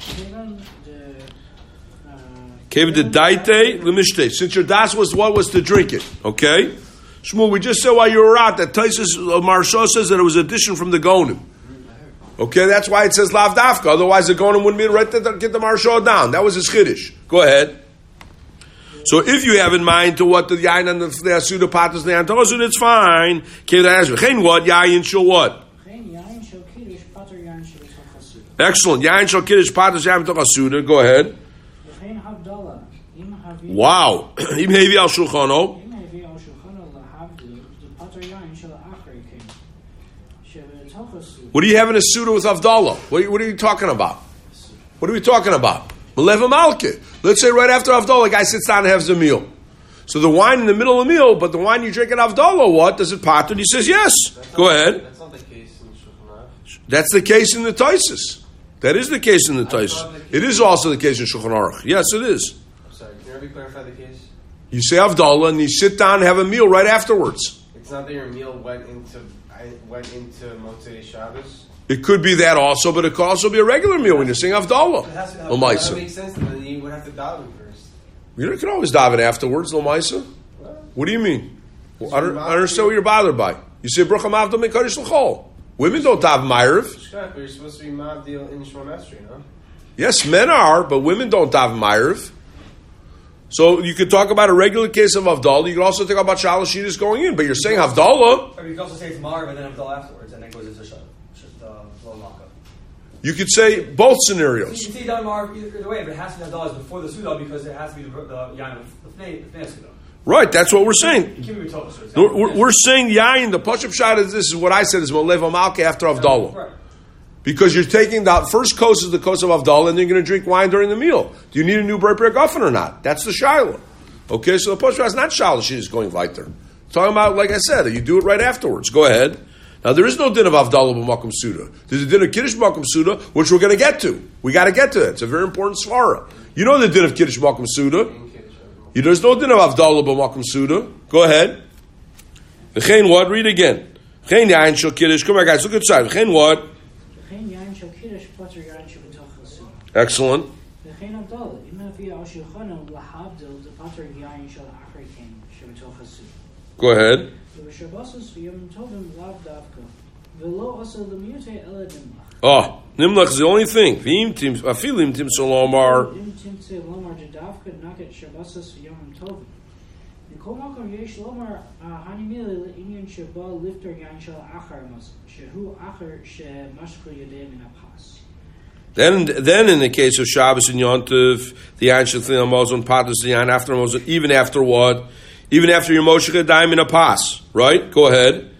Cave into Daite Lemishte. Since your das was what was to drink it. Okay? Shmuel, we just said while you were out that Taisus uh, Maharsha says that it was addition from the Gonim. Okay, that's why it says Lav Dafka. Otherwise the Gonim wouldn't be right to get the Maharsha down. That was his Chiddush. Go ahead. So if you have in mind to what the Yain and the Asuda patters the Antosud, it's fine. Chen what? Yain shall what? Excellent. Yain shall kiddush patas yain tachasuda. Go ahead. Wow. Im hevi al shulchano. What do you have in a suda with Avdallah? What, what are you talking about? What are we talking about? Maleva Malkit. Let's say right after Avdallah, a guy sits down and has a meal. So the wine in the middle of the meal, but the wine you drink at Avdallah, what? Does it pater? He says yes. That's Go not, ahead. That's not the case in Shulchan Aruch. That's the case in the Taisus. That is the case in the Taisus. It is also the case in Shulchan Aruch. Yes, it is. I'm sorry, can you ever clarify the case? You say Avdallah and you sit down and have a meal right afterwards. It's not that your meal went into I went into Motzei Shabbos. It could be that also, but it could also be a regular meal when you're saying Avdallah. It has to have, L'maisa. that makes sense. Then you would have to daven first. You can always daven afterwards, L'maisa. What do you mean? Well, I, don't, I don't understand what you're bothered by. You say Brucham Avdal Mekadosh L'chol. Women don't daven Ma'ariv. But you're supposed to be Mavdil in Shmon Esrei, no? Yes, men are, but women don't daven Ma'ariv. So you could talk about a regular case of Avdallah. You can also talk about Shalosh Yidus going in, but you're saying Havdalah. Or you can also say it's Marv and then Avdallah afterwards, and then goes into Shah. You could say both So scenarios. you can say done Marv either, either way, but it has to be Avdallah before the Suda because it has to be the, the Yain of the Fnei Suda. Right, that's what we're saying. It can't be Torah, so it's We're, not- we're, we're saying Yain, the Pashup Shad is this is what I said is Molev Amalke after Avdallah. Right. Because you're taking the first coast is the coast of Avdallah and then you're going to drink wine during the meal. Do you need a new Brei Brei Guffin or not? That's the Shiloh. Okay, so the Pashup Shad is not Shiloh, she's going weiter. Talking about, like I said, you do it right afterwards. Go ahead. Now, there is no din of Avdallah b'makom suda. There's a din of Kiddush b'makom suda, which we're going to get to. We got to get to it. It's a very important svara. You know the din of Kiddush b'makom suda. You, there's no din of Avdallah b'makom suda. Go ahead. V'chein what? Read again. V'chein yain shel Kiddush. Come on, guys. Look inside. V'chein what? V'chein yain shel Kiddush pater yain shebetoch hasuda. Excellent. V'chein Avdallah. Im avi al shulchano lahavdil the pater yain shel achar kain shebetoch hasuda. Go ahead. Oh, nimlach is the only thing. V'im tim afilim tim solomar. Then, then in the case of Shabbos and Yom Tov, the yain shel Mozon patas the yain after Mozon, even after what? Even after your Moshe Chedayim in a pas, right? Go ahead.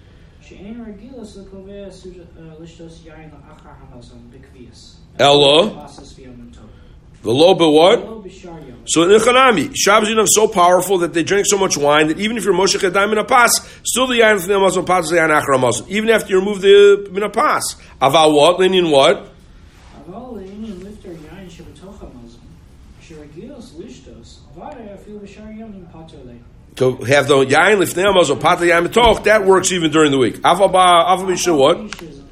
Ella. V'lo what? So in Echanami, Shabbos is so powerful that they drink so much wine that even if you're Moshe Chedayim in a pas, still the yain from the Amazon pas is the yain achar Amazon. Even after you remove the in a pas. Aval what? Lenin what? Aval lenin lifter yain shebetoch Amazon. Sheragilos lishtos. Avare afil b'shar yom pater lei. To have the yain lifnei Amazon pat yain betoch, that works even during the week. Aval ba aval b'shar what?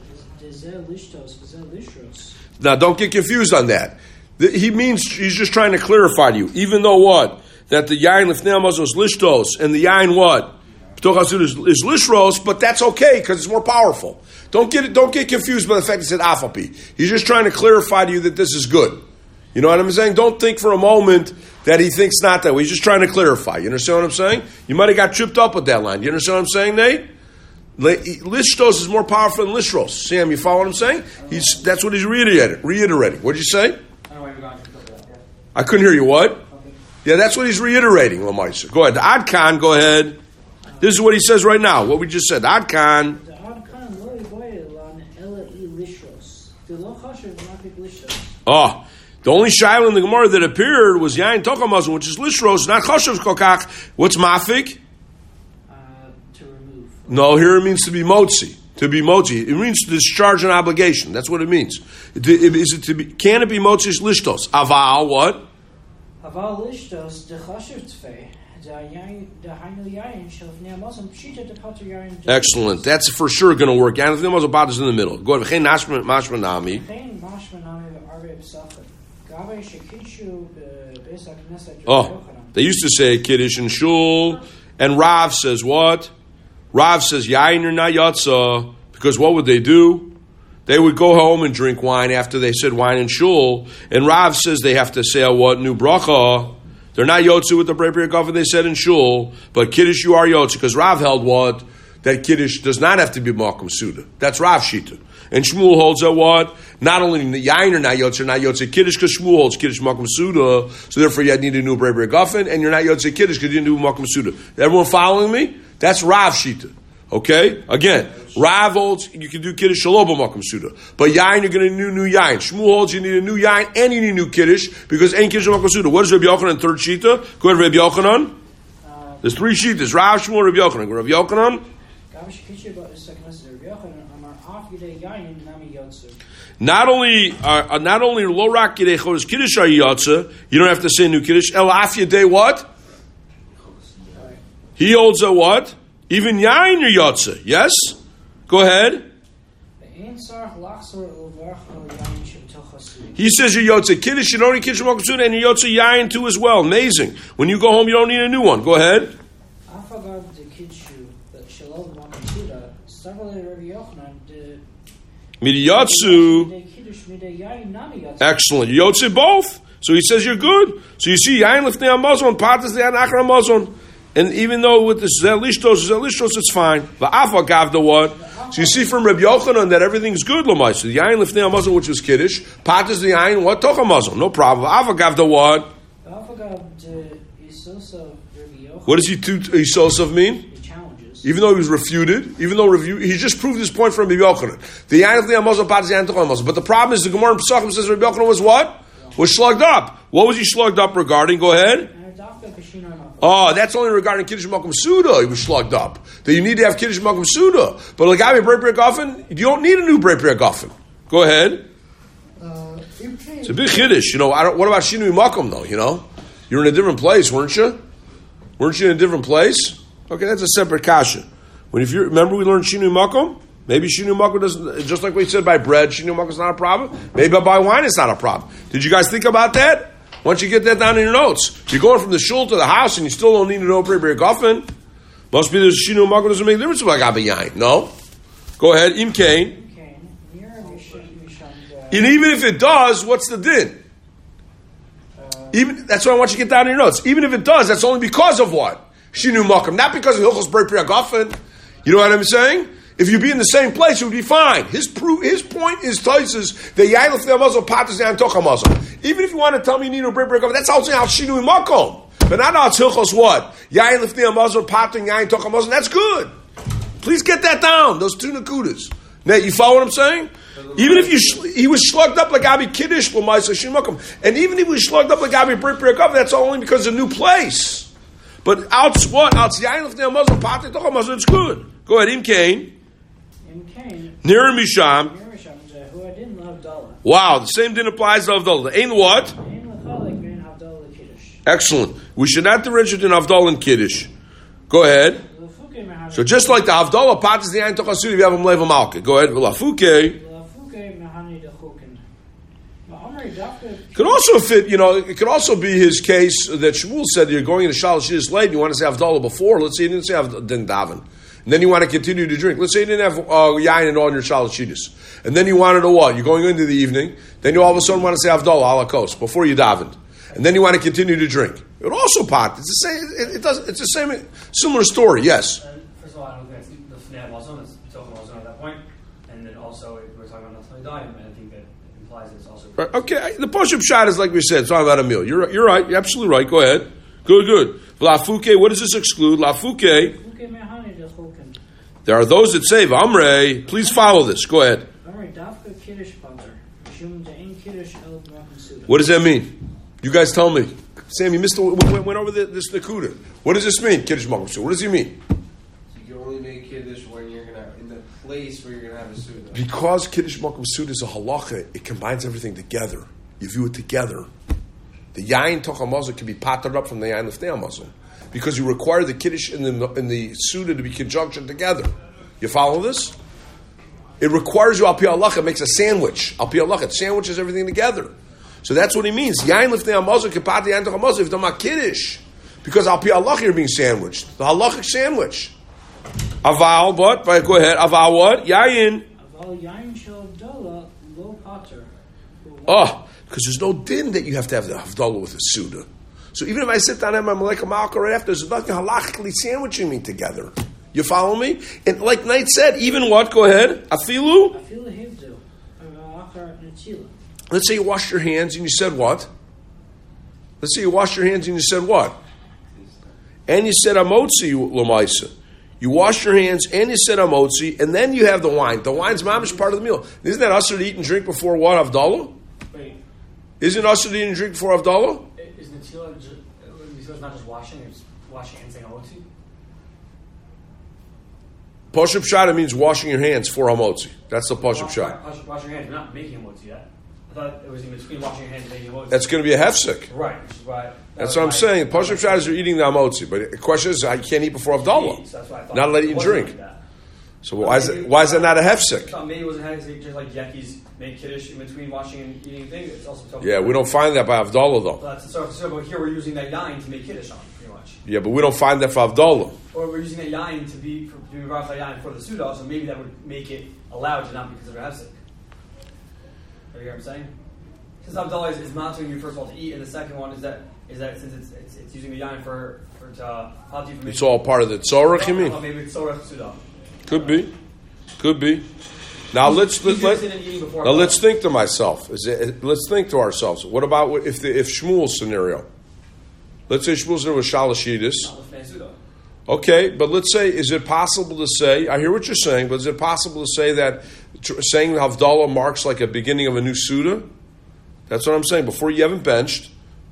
Now, don't get confused on that. He means he's just trying to clarify to you. Even though what? That the yain lifnei Amazon is lishtos, and the yain what? B'toch hasud is, is lishros, but that's okay because it's more powerful. Don't get don't get confused by the fact that it said afapi. He's just trying to clarify to you that this is good. You know what I'm saying? Don't think for a moment that he thinks not that way. He's just trying to clarify. You understand what I'm saying? You might have got tripped up with that line. You understand what I'm saying, Nate? Lishtos is more powerful than Lishros. Sam, you follow what I'm saying? He's that's what he's reiterating. Reiterating. What did you say? I couldn't hear you. What? Yeah, that's what he's reiterating, Lamaisa. Go ahead. The Adkan, go ahead. This is what he says right now. What we just said. Adkan. Oh, the only shaila in the Gemara that appeared was Yain Tochamazon, which is Lishros, not Choshev Kokach. What's Mafik? Uh, to remove. No, here it means to be Motzi. To be Motzi. It means to discharge an obligation. That's what it means. Is it to be, can it be Motzi's Lishtos? Aval, what? Aval Lishtos, the Choshev Tfei. Excellent. That's for sure going to work. Yain is in the middle. Go ahead. Mashmanami. Oh, they used to say Kiddush in Shul, and Rav says what? Rav says Yain or not Yatsa, because what would they do? They would go home and drink wine after they said wine in Shul, and Rav says they have to say a what? New bracha. They're not Yotze with the Brei B'rei Gavin they said in Shul, but Kiddush you are Yotze, because Rav held what? That Kiddush does not have to be Malkum Suda. That's Rav Shita. And Shmuel holds that what? Not only the Yain are not Yotze, not Yotze Kiddush, because Shmuel holds Kiddush Malkum Suda, so therefore you need a new Brei B'rei Gavin, and you're not Yotze Kiddush because you didn't do Malkum Suda. Everyone following me? That's Rav Shita. Okay? Again, Rav holds you can do Kiddush Shalom Malkum Suda. But Yain, you're going to need a new Yain. Shmuel holds you need a new Yain and you need a new Kiddush because ain't Kiddush Malkum Suda. What is Rabbi Yochanan, third Shita? Go ahead, Rabbi Yochanan. Uh, There's three Shitas. Rav, Shmuel, Rabbi Yochanan. Go Rabbi Yochanan. Not only, uh, not only Lo Rak Yidei Chodesh Kiddush are Yotze, you don't have to say new Kiddush. El Af Yidei what? He holds a what? Even Yain or Yotze, yes? Go ahead. He says you're Yotze Kiddush, you don't need Kiddush Malkum Suda, and you're Yotze Yain too as well. Amazing. When you go home, you don't need a new one. Go ahead. Midiyatsu. Excellent. Yotze both. So he says you're good. So you see, Yain Lifnei Amazon, Patas Yain Achar Amazon. And even though with the Zelishtos, Zelishtos, it's fine. Va'afa gavda what? So you see from Rabbi Yochanan that everything's good, Lamai. So the Yain Lifnei Amazon, which was Kiddush, Pat is the Yain, what? Toch Amazon. No problem. Va'afa gavda what? What does he do? Isosav mean? Even though he was refuted, even though review, he just proved his point from Rabbi Yochanan. The Yain Lifnei Amazon, Pat is the Yain Toch Amazon. But the problem is the Gemara in Pesachim says Rabbi Yochanan was what? Was slugged up. What was he slugged up regarding? Go ahead. Oh, that's only regarding Kiddush Makom Suda. He was slugged up. That you need to have Kiddush Makom Suda. But like I Brei Peri Gofen, you don't need a new Brei Peri Gofen. Go ahead. Uh, It's a big Kiddush. You know, I don't, what about Shinui Makom though, you know? You're in a different place, weren't you? Weren't you in a different place? Okay, that's a separate kasha. When if you remember we learned Shinui Makom? Maybe Shinui Makom doesn't, just like we said by bread, Shinui Makom is not a problem. Maybe by wine it's not a problem. Did you guys think about that? Once you get that down in your notes, you're going from the shul to the house and you still don't need to know Brei Peri Gofen. Must be the Shinui Makom doesn't make a difference if I got yain. No? Go ahead, Im Kain. And even if it does, what's the din? Even that's what I want you to get down in your notes. Even if it does, that's only because of what? Shinui Makom, not because of Hilchos Brei Peri Gofen. You know what I'm saying? If you be in the same place, it would be fine. His pro- his point is Taisus the Yain Lefnei Hamazon Patas Yain Toch Hamazon. Even if you want to tell me you need a Brei Peri Gofen, that's also how Shinui Makom. But not how it's Hilchos what? Yain Lefnei Hamazon Patas Yain Toch Hamazon. That's good. Please get that down. Those two nakudas. Now, you follow what I'm saying? Even if you sh- he was slugged up like Abi Kiddush, and even if he was slugged up like Abi Brei Peri Gofen, that's only because it's a new place. But out what? Out Yain Lefnei Hamazon Patas Toch Hamazon. It's good. Go ahead, Im Kain. Nir Misham. Wow, the same din applies to Havdalah. Ain't what? Excellent. We should not differentiate in Havdalah and Kiddush. Go ahead. So just like the Havdalah, Patas the Yain Toch Hamazon, you have a Mleva Malka. Go ahead. Lafuke. Could also fit, you know, it could also be his case that Shmuel said you're going into Shalosh Yidus late and you want to say Havdalah before. Let's say you didn't say Havdalah, didn't daven. And then you want to continue to drink. Let's say you didn't have uh, yain and all in your Shalosh Yidus. And then you wanted to what? You're going into the evening. Then you all of a sudden want to say Havdalah ala kos before you davened. And then you want to continue to drink. It would also pot. It's the same. It, it does. It's the same. Similar story. Yes. And first of all, I don't think it's the Fnei Hamazon. It's talking Hamazon at that point. And then also we're talking about Naftali Dayim, and I think that implies it's also. Right. Okay. The push-up shot is like we said. It's talking about a meal. You're you're right. You're absolutely right. Go ahead. Good. Good. Lafuke. What does this exclude? Lafuke. There are those that say, Amrei, please follow this. Go ahead. What does that mean? You guys tell me. Sam, you missed the, we went over the, this Nakuda. What does this mean, Kiddush Makom Suda? What does he mean? So you can only make Kiddush when you're gonna in the place where you're gonna have a Suda. Because Kiddush Makom Suda is a halacha, it combines everything together. You view it together. The Yain Toch Hamazon can be pattered up from the Yain Lefnei Hamazon. Because you require the Kiddush and the, and the Suda to be conjunction together. You follow this? It requires you, Al Pi Allah, it makes a sandwich. Al Pi Allah, it sandwiches everything together. So that's what he means. Yain Lefnei Hamazon, Kipati Yain Toch Hamazon, if you're talking about Kiddush. Because Al Pi Allah, you're being sandwiched. The halachic sandwich. Aval, what? Right, go ahead. Aval what? Yain. Aval Yain Shel Havdalah, Lo Pater. Oh, because there's no din that you have to have the Havdalah with a Suda. So even if I sit down and have my Maleka Malka right after, there's nothing halachically sandwiching me together. You follow me? And like Knight said, even what? Go ahead. Afilu? Afilu hivdu. Let's say you washed your hands and you said what? Let's say you washed your hands and you said what? And you said amotzi lamaisa. You washed your hands and you said amotzi, and then you have the wine. The wine's mamish part of the meal. Isn't that usher to eat and drink before what? Havdalah? Wait. Isn't it usher to eat and drink before Havdalah? Is Natila Natila's not just washing, it's washing and saying hamotzi? Poshup shot, it means washing your hands for hamotzi. That's the poshup Wash, shot. wash, wash your hands. You're not making hamotzi yet. I thought it was in between washing your hands and making hamotzi. That's going to be a hefsek. Right, which is why. That That's was what I'm my- saying. Poshup shot is you're eating the hamotzi. But the question is, I can't eat before Havdalah. So that's why I thought Not let it you wasn't drink. like that. So why is, it, why is that not a I hefsek? thought maybe it wasn't having just like Yeki's make kiddush in between washing and eating things. It's also talking Yeah, we don't find that by Havdalah, though. Well, that's so, so. But here we're using that yain to make kiddush on, pretty much. Yeah, but we don't find that for Havdalah. Or we're using that yain to be for, to be brought yain for the suda, so maybe that would make it allowed to not be considered hefsek. You hear what I'm saying? Because Abdullah is, is not doing you first of all to eat, and the second one is that is that since it's it's, it's using the yain for for to uh, help you from It's all part of the tzorach, you mean? Oh, maybe it's sorach suda. Could be. Could be. Now let's let, let, now let's think to myself. Is it, let's think to ourselves. What about if the if Shmuel's scenario? Let's say Shmuel's scenario was Shalosh Yidus. Okay, but let's say, is it possible to say? I hear what you're saying, but is it possible to say that tr- saying Havdalah marks like a beginning of a new Suda? That's what I'm saying. Before you haven't benched,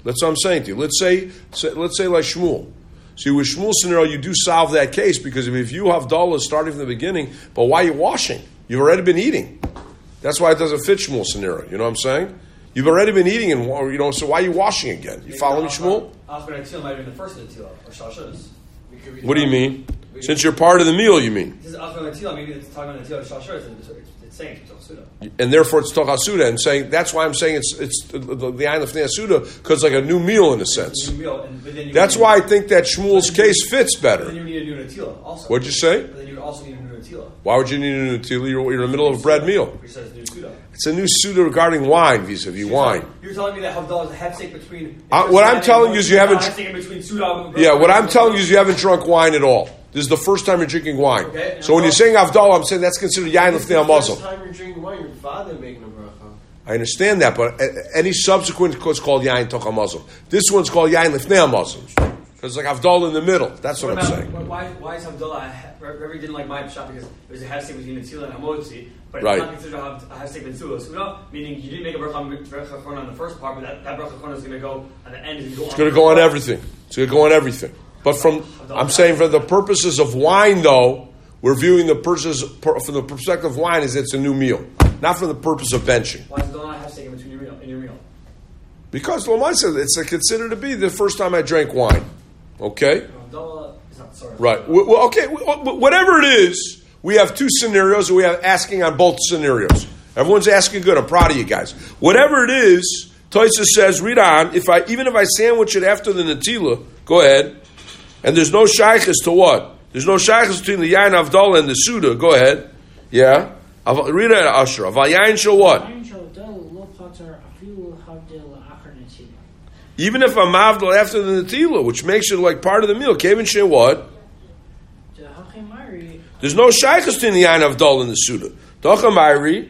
That's what I'm saying to you. Let's say, say let's say like Shmuel. See, with Shmuel's scenario, you do solve that case because if you have Havdalah starting from the beginning, but why are you washing? You've already been eating. That's why it doesn't fit Shmuel's scenario. You know what I'm saying? You've already been eating, and you know. So why are you washing again? You follow me, Shmuel? Achron Atila might have been the first Atila or Shalshudas. What do you mean? Since you're part of the meal, you mean? This is Achron Atila. Maybe it's talking about Atila or Shalshudas, and it's saying it's Suda. And therefore, it's Toch HaSuda, and saying that's why I'm saying it's it's the, the, the Ayin Lefnei Suda because it's like a new meal in a sense. It's a new meal, and, but then you That's need, why I think that Shmuel's case fits better. Then you need a new Atila also. What'd you say? But then you also need a new Atila. Why would you need a new Tila? You're, you're in the middle of a bread meal. Which says new Suda. It's a new Suda regarding wine, vis-a-vis You're wine. Telling, you're telling me that Havdalah is a hefsek between. Uh, what I'm telling you is you haven't. Hefsek in between Suda. Yeah, what I'm telling you is you haven't drunk wine at all. This is the first time you're drinking wine. Okay. So when you're saying Avdallah, I'm saying that's considered Yain Lefnei First HaMazon. time you're drinking wine, your father making a bracha. I understand that, but uh, any subsequent is called Yain Toch HaMazon. This one's called Yain Lefnei HaMazon. Because it's like Avdallah in the middle. That's what, what I'm about, saying. Why, why is Havdalah? Rabbi didn't like my shot because there's a hefsek between Atila and Hamotzi, but it's Right. not considered a hefsek ben Suda. Suda, meaning you didn't make a bracha on, on the first part, but that, that bracha is going to go at the end. It's It's going to go on everything. It's going to go on everything. But from, I'm saying for the purposes of wine, though, we're viewing the purposes from the perspective of wine is it's a new meal, not from the purpose of benching. Why is Havdalah hefsek in between your meal? In your meal? Because Lamai said it's considered to be the first time I drank wine. Okay? Havdalah is not sorry. Right. Well, okay, whatever it is, we have two scenarios and we have asking on both scenarios. Everyone's asking good. I'm proud of you guys. Whatever it is, Toysa says, read on, if I even if I sandwich it after the Natila, go ahead, and there's no shaykhs to what? There's no shaykhs between the Yain Avdallah and the Suda. Go ahead. Yeah? Read it, Asher. Aval Yain shall what? Even if I'm Avdal after the Natila, which makes it like part of the meal. Kevin Sheh what? There's no shaykhs between the Yain Avdallah and the Suda. Dochamayri.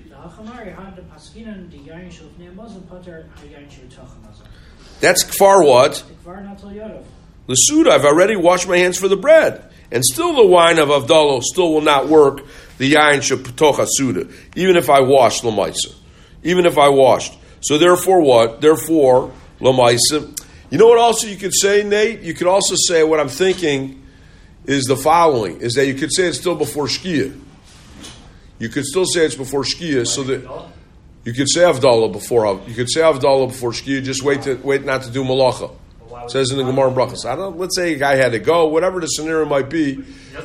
That's far what? The Suda, I've already washed my hands for the bread. And still the wine of Avdallah still will not work, the Yain Sheptocha Suda, even if I washed Lamaisa. Even if I washed. So therefore what? Therefore, Lamaisa. You know what also you could say, Nate? You could also say what I'm thinking is the following, is that you could say it's still before Shkia. You could still say it's before Shkia, so that you could say Avdallah before you could say Avdallah before Shkia, just wait to wait not to do Malacha. It says in the Gemara and Brachas. I don't. Let's say a guy had to go, whatever the scenario might be.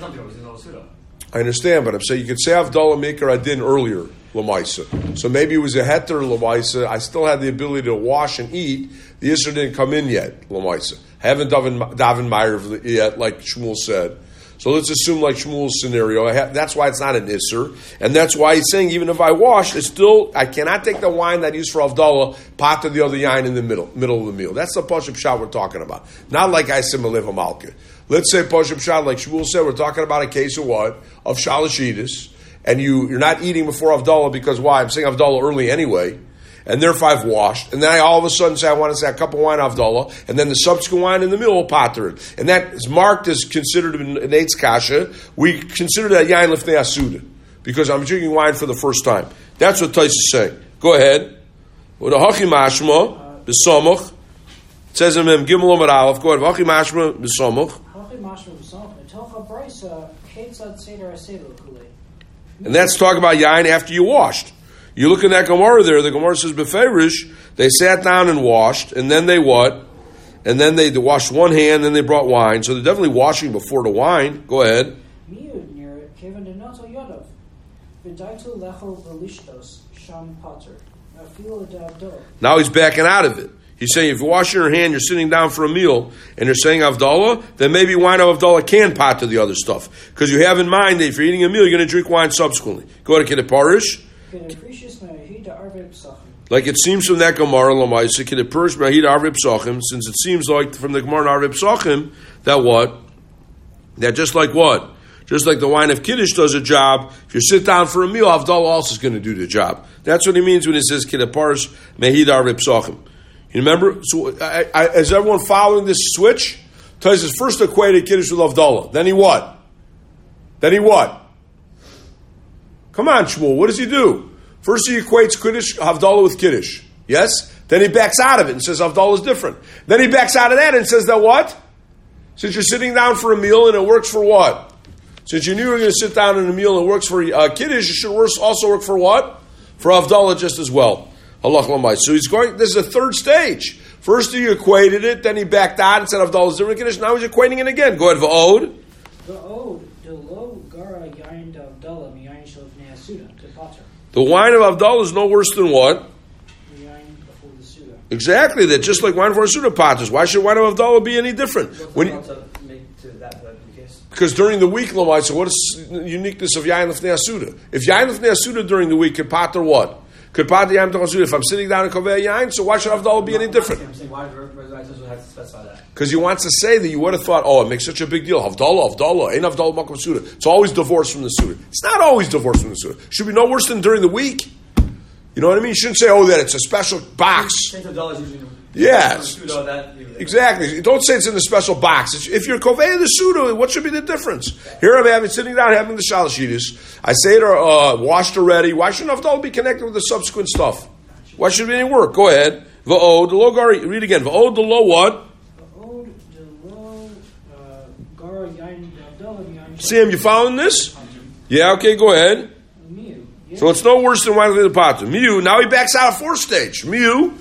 I understand, but I'm saying you could say Avdallah Maker Adin earlier, Lamaisa. So maybe it was a heter Lamaisa. I still had the ability to wash and eat. The Isser didn't come in yet, Lamaisa. I haven't daven daven Meyer yet, like Shmuel said. So let's assume like Shmuel's scenario. I have, that's why it's not an Isser. And that's why he's saying even if I wash, it's still, I cannot take the wine that I use for Avdallah, pot to the other yain in the middle middle of the meal. That's the Pashup Shah we're talking about. Not like I said Meliva Malka. Let's say Pashup Shah, like Shmuel said, we're talking about a case of what? Of Shalashidis. And you, you're not eating before Avdallah because why? I'm saying Avdallah early anyway. And therefore I've washed. And then I all of a sudden say I want to say a cup of wine Avdallah, and then the subsequent wine in the middle will potter it. And that is marked as considered an Eitz Kasha. We consider that Yain Lefnei Asuda, because I'm drinking wine for the first time. That's what Tais is saying. Go ahead. With a Hachi Mashma, B'Somuch. It says in Mem Gimel Omar Aleph. Go ahead. Hachi Mashma, B'Somuch. And that's talking about Yain after you washed. You look in that Gemara there, the Gemara says, Beferish, they sat down and washed, and then they what? And then they washed one hand, then they brought wine. So they're definitely washing before the wine. Go ahead. Now he's backing out of it. He's saying if you're washing your hand, you're sitting down for a meal, and you're saying Avdallah, then maybe wine of Avdallah can pot to the other stuff. Because you have in mind that if you're eating a meal, you're going to drink wine subsequently. Go ahead, Kid Parish. Like it seems from that Gemara, Lamaisa, Kid Parish, Mahid Arvib Psachim, since it seems like from the Gemara Arvib Psachim, that what? That just like what? Just like the wine of Kiddush does a job, if you sit down for a meal, Avdallah also is going to do the job. That's what he means when he says Kid Parish, Mahid Arvib Psachim. You remember? So, I, I, is everyone following this switch? Taisus first equated Kiddush with Avdallah. Then he what? Then he what? Come on, Shmuel. What does he do? First he equates Kiddush, Havdalah with Kiddush. Yes? Then he backs out of it and says Avdal is different. Then he backs out of that and says that what? Since you're sitting down for a meal and it works for what? Since you knew you were going to sit down in a meal and it works for uh, Kiddush, it should work, also work for what? For Avdallah just as well. Allah Lamai. So he's going, this is a third stage. First he equated it, then he backed out and said Avdallah is different Kiddush. Now he's equating it again. Go ahead, V'od. V'od, the lo gara yain d'Avdallah miyain shel fnei hasuda, to Potter. The wine of Avdallah is no worse than what? Miyain before the Suda. Exactly, that just like wine for a Suda potters. Why should wine of Avdallah be any different? When you, to make to that, that case? because during the week, Lamai, so what is the uniqueness of Yain Lefnei Asuda? If Yain Lefnei Asuda during the week could potter what? Could potter Yain Lefnei Asuda? If I'm sitting down in Kovei Yain, so why should Avdallah be any different? I'm saying why does it have to specify that? Because he wants to say that you would have thought, oh, it makes such a big deal. Avdallah, Avdallah, ain't Avdallah Makom Suda. It's always divorced from the Suda. It's not always divorced from the Suda. It should be no worse than during the week. You know what I mean? You shouldn't say, oh, that it's a special box. Ten of dollars usually. Yes. Pseudo, that, Exactly. Don't say it's in the special box. It's, if you're Kovei the Suda, what should be the difference? Here I'm having, sitting down having the Shalashidis. I say it uh, washed already. Why shouldn't Avdallah be connected with the subsequent stuff? Why should it be any work? Go ahead. V'od, the lo gari, read again. V'od, the lo what? V'od, the lo gara yain d'Avdallah miyain shel Sam, you following this? Yeah, okay, go ahead. Miu. So it's no worse than wine of the potter. Miu, now he backs out of fourth stage. Miu.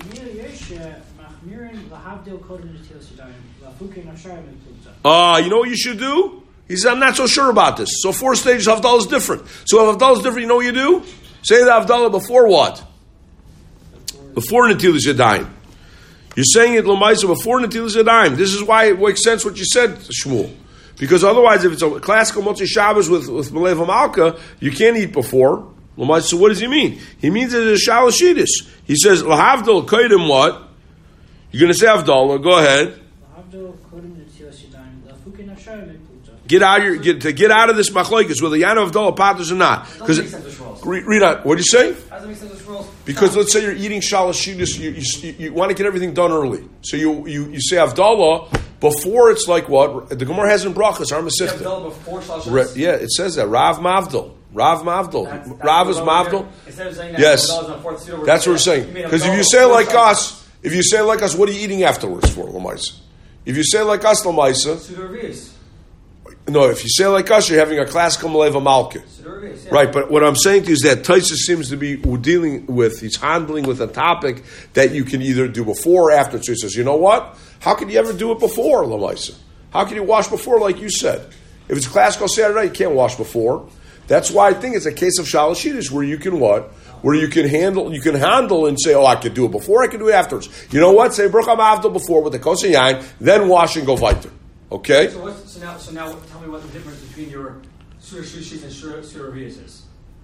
Uh, you know what you should do? He said, I'm not so sure about this. So four stages of Havdalah is different. So if Havdalah is different, you know what you do? Say the Havdalah before what? Before Natilas Yadayim. You're saying it Lamaisa before Natilas Yadayim. This is why it makes sense what you said, Shmuel. Because otherwise, if it's a classical Motzei Shabbos with, with Malay Malka, you can't eat before. Lamaisa, so what does he mean? He means that it's a Shalashidis. He says, Lahavdal Kaidim what? You're going to say Havdalah, go ahead. Get out of your, get to get out of this machlokes whether Yana of Havdalah patters or not. Because read, read on. What do you say? Because let's say you're eating shalashidus, you, you, you want to get everything done early, so you you, you say Havdalah before it's like what the Gemara has in brachas. Our Masechta. Havdalah before shalashidus. Yeah, it says that Rav Mavdal. Rav Mavdal. That's, that's Rav is Mavdal. Instead of saying that, yes, Havdalah, that's what we're saying. Because if you say like us, if you say like us, what are you eating afterwards for Lamaisa? If you say like us, Lamaisa. No, if you say like us, you're having a classical Maleva Malka. Yeah. Right, but what I'm saying to you is that Taisa seems to be dealing with, he's handling with a topic that you can either do before or after. So he says, you know what? How can you ever do it before, Lamaisa? How can you wash before, like you said? If it's classical Saturday, you can't wash before. That's why I think it's a case of Shalashidis where you can what? Where you can handle, you can handle and say, oh, I could do it before, I can do it afterwards. You know what? Say Baruch HaMavdal before with the Kosei Yain, then wash and go weiter. Okay? So, what's, so now, so now, tell me what the difference between your Surah Shishis and Surah Revius is.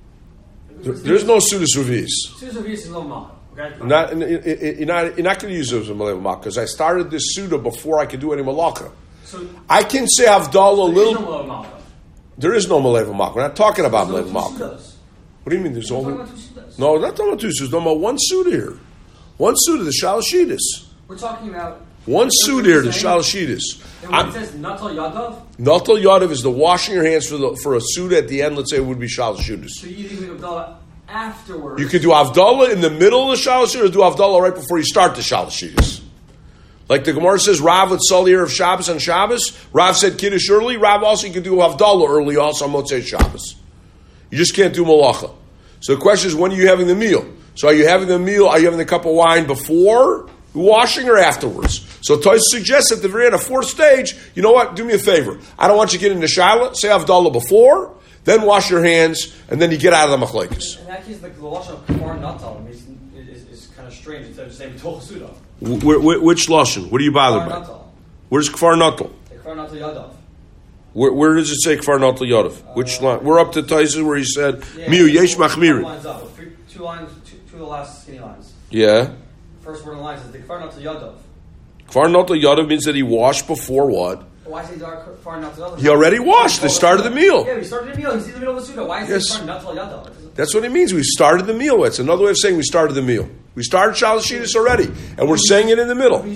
There, there's no Sudas Revius. Sudas Revius is no mal. Okay? Not, you're not, you're not going to use it as a Malay Malach because I started this Suda before I could do any Malacha. So I can say Havdalah a little. There is no Malay There is no Malay Malach. We're not talking about Malay no Malach. What do you mean? There's We're only. talking about two Sudas. No, not talking about two Sudas. There's about one Suda here. One Suda, the Shalashidis. We're talking about. One Suda here, the Shalashidis. And when it says Natal Yadav? Natal Yadav is the washing your hands for the for a Suda at the end, let's say it would be Shalashidis. So you either do Havdalah afterwards. You could do Havdalah in the middle of the Shalashidis or do Havdalah right before you start the Shalashidis. Like the Gemara says, Rav with Salir of Shabbos on Shabbos. Rav said Kiddush early. Rav also, you can do Havdalah early also on Motzei Shabbos. You just can't do Malacha. So the question is, when are you having the meal? So are you having the meal, are you having the cup of wine before washing or afterwards? So Toys suggests at the very end, a fourth stage, you know what, do me a favor. I don't want you to get into Shaila. Say Havdalah before, then wash your hands, and then you get out of the Machlekes. In that case, the Lashon of Kfar Natal is, is, is kind of strange instead of just saying B'toch Suda. Which Lashon? What are you bothered by? Where's Kfar Natal? Kfar Natal Yadav. Where, where does it say Kfar Natal Yadav? Which uh, line? We're up to Taisus where he said, Miu Yesh Machmirin. Two lines, two, two of the last skinny lines. Yeah. First word in the line says the Kfar Natal Yadav. Kfar Natal Yadav means that he washed before what? Why say Kfar Natal Yadav? He already washed. They started the meal. Yeah, we started the meal. He's in the middle of the Suda. Why is yes. it Kfar Natal Yadav? That's what it means. We started the meal. It's another way of saying we started the meal. We started Shalashidis already, and we're saying it in the middle.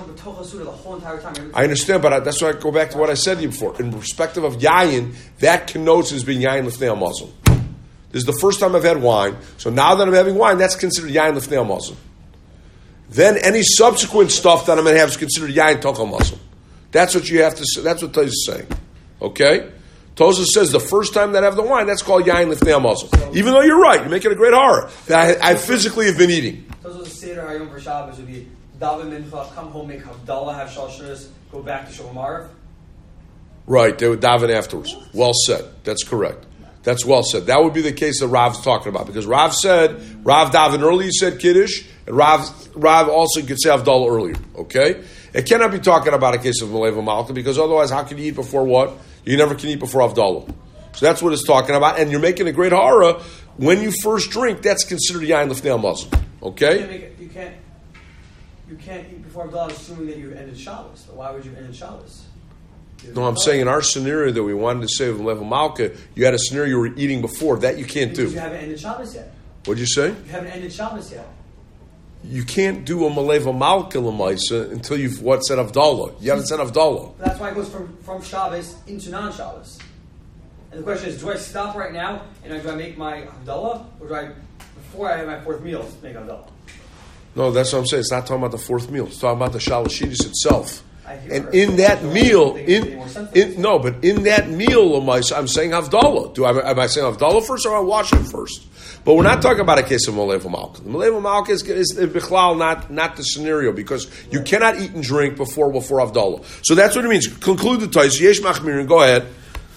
I understand, but I, that's why I go back to what I said to you before. In perspective of Yayin, that connotes as being Yayin Lefnei Muslim. This is the first time I've had wine, so now that I'm having wine, that's considered Yayin Lefnei Muslim. then any subsequent stuff that I'm going to have is considered yain tochel muscle. That's what you have to say. That's what Tosfos is saying. Okay? Tosfos says the first time that I have the wine, that's called yain lifnei muscle. Even though you're right, you're making a great horror. That I, I physically have been eating. Tosfos Seder Hayom for Shabbos would be daven mincha, come home, make havdalah, have shalsheres, go back to Shalom Arev. Right, they would daven afterwards. Well said. That's correct. That's well said. That would be the case that Rav's talking about. Because Rav said, Rav daven early, he said Kiddush, and Rav, Rav also could say havdalah earlier. Okay? It cannot be talking about a case of Maleva Malka, because otherwise how can you eat before what? You never can eat before havdalah. So that's what it's talking about. And you're making a great horror. When you first drink, that's considered yain lifnei muscle. Okay? You can't, make it, you can't, you can't eat before havdalah assuming that you've ended Shabbos. But why would you end Shabbos? No, I'm saying in our scenario that we wanted to say with Level Malka, you had a scenario you were eating before. That you can't Because do. you haven't ended Shabbos yet. What'd you say? You haven't ended Shabbos yet. You can't do a Maleva Malka Lamaisa until you've what said Avdallah. You haven't said Avdallah. That's why it goes from, from Shabbos into non-Shabbos. And the question is, do I stop right now and do I make my Havdalah? Or do I, before I have my fourth meal, make Havdalah? No, that's what I'm saying. It's not talking about the fourth meal. It's talking about the Shalashidis itself. I hear And it. in that So I meal, think it makes in, more sense. in no, but in that meal, Lamaisa, I'm saying Havdalah. Do I, am I saying Havdalah first or am I washing first? But we're not talking about a case of Maleva Malka. The Maleva Malka is, is, is Bichlal, not, not the scenario, because you cannot eat and drink before before Havdalah. So that's what it means. Conclude the Tais. Yesh Machmirin. Go ahead.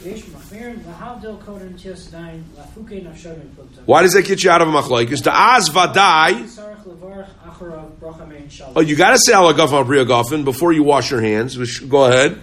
Why does that get you out of a machlokes? The Az Vadai. Oh, you got to say Alagaf al Bria Goffin before you wash your hands. Which, go ahead.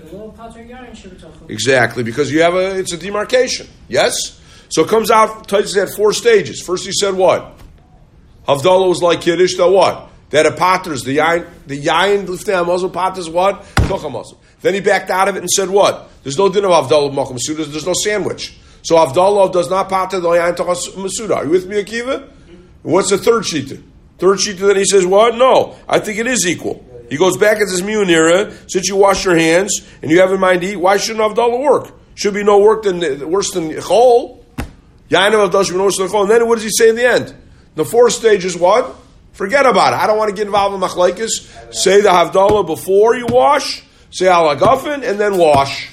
Exactly, because you have a, it's a demarcation. Yes? So it comes out, Tais at four stages. First he said what? Havdalah was like Kiddush, that what? That a paters, the yain, the yain, liftei hamazon paters what? Toch hamazon. Then he backed out of it and said what? There's no din of Havdalah Malcham Masuda, there's no sandwich. So Havdalah does not pater the yain toch Masuda. Are you with me, Akiva? What's the third sheet? Third sheet, then he says what? No, I think it is equal. He goes back at this Miyunira, since you wash your hands and you have in mind to eat, why shouldn't Havdalah work? Should be no work than worse than Chol. Yain of Havdalah should be no worse than Chol. And then what does he say in the end? The fourth stage is what? Forget about it. I don't want to get involved in machlekes. Say the Havdalah before you wash. Say al hagafin and then wash.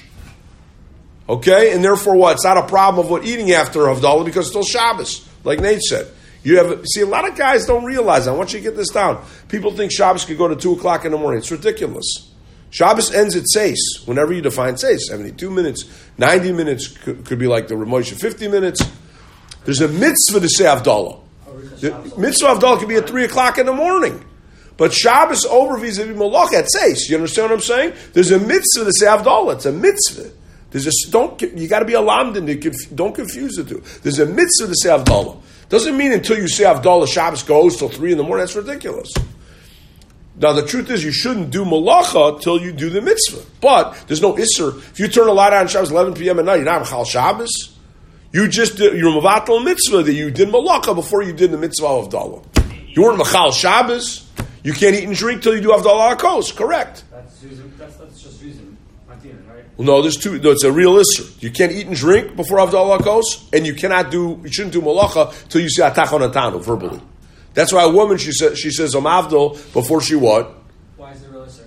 Okay? And therefore what? It's not a problem of what eating after Havdalah because it's still Shabbos. Like Nate said. You have see a lot of guys don't realize that. I want you to get this down. People think Shabbos could go to two o'clock in the morning. It's ridiculous. Shabbos ends at seis. Whenever you define seis, seventy-two minutes, ninety minutes could, could be like the Ramosha, fifty minutes. There's a mitzvah to say Havdalah. The mitzvah Havdalah can be at three o'clock in the morning. But Shabbos over vis-a-vis Malach at seis. You understand what I'm saying? There's a mitzvah to say Havdalah. It's a mitzvah. There's a, don't, you got to be a lamdin. Don't confuse the two. There's a mitzvah to say Havdalah. Doesn't mean until you say Havdalah, Shabbos goes till three in the morning. That's ridiculous. Now, the truth is you shouldn't do malacha till you do the mitzvah. But there's no isser. If you turn a light on Shabbos eleven p.m. at night, you're not Machal Shabbos. You just did, you're Mavatal mitzvah that you did malacha before you did the mitzvah of Havdalah. You weren't Machal Shabbos. You can't eat and drink till you do Havdalah Akos. Correct. That's, that's, that's just reason. Right? Well, no, there's two. No, it's a real isser. You can't eat and drink before Havdalah Akos, and you cannot do. You shouldn't do malacha till you say Atachon Atanu verbally. That's why a woman she says she says I'm Avdol before she what? Why is it a real isser?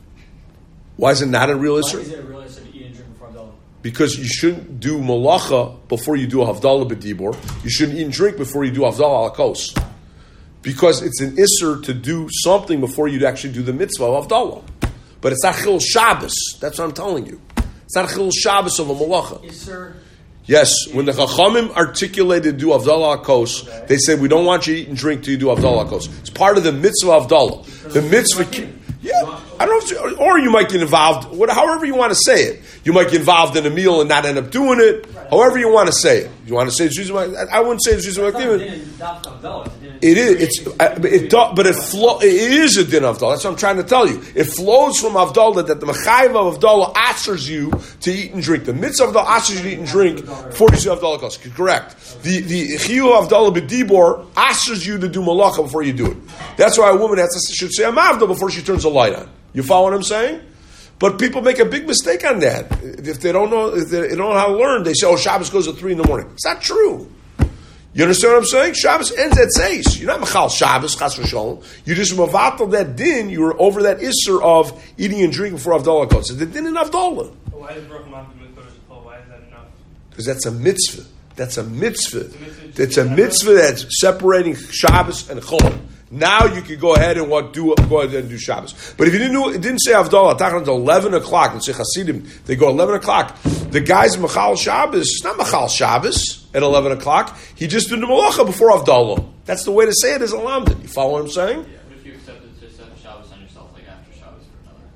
Why is it not a real isser? Why is it a real isser to eat and drink before Havdalah? Because you shouldn't do malacha before you do Havdalah b'dibor. You shouldn't eat and drink before you do Havdalah Akos. Because it's an isser to do something before you actually do the mitzvah of Havdalah. But it's not Chil Shabbos. That's what I'm telling you. It's not Chil Shabbos of a malacha. Isser. Yes, when the Chachamim articulated do Havdalah Akos, okay. They said we don't want you to eat and drink till you do Havdalah Akos. It's part of the mitzvah of Havdalah. The mitzvah, yeah. I don't know, if, or you might get involved. What, however you want to say it, you might get involved in a meal and not end up doing it. Right. However you want to say it. You want to say it's Juiz Makdimah? I wouldn't say it's Juiz Makdimah. It is. It's. It, it, but it flow. It is a din of Havdalah. That's what I'm trying to tell you. It flows from Havdalah that the mechayiv of Havdalah asks you to eat and drink. The mitzvah of Havdalah asks you to eat and drink before you do Havdalah Kos. Correct. The the chiyuv of Havdalah b'dibor asks you to do malacha before you do it. That's why a woman has to, should say I'm Havdalah before she turns the light on. You follow what I'm saying? But people make a big mistake on that. If they don't know, if they don't know how to learn, they say, "Oh, Shabbos goes at three in the morning." It's not true. You understand what I'm saying? Shabbos ends at seis. You're not mechal Shabbos, chas v'sholem. You just mavatal that din. You were over that isser of eating and drinking before Havdalah comes. It's the din in Havdalah. Why is Baruch not the mitzvah to twelve? Why is that enough? Because that's a mitzvah. That's a mitzvah. It's a mitzvah, It's a mitzvah that's separating Shabbos and Chol. Now you could go ahead and what do go ahead and do Shabbos. But if you didn't do, it didn't say Havdalah, talking until eleven o'clock. Let's say Hasidim, they go eleven o'clock. The guy's Machal Shabbos. It's not Machal Shabbos at eleven o'clock. He just did the Malacha before Havdalah. That's the way to say it as a lamdin. You follow what I'm saying? Yeah, but if you accept it, just have Shabbos on yourself, like after Shabbos for another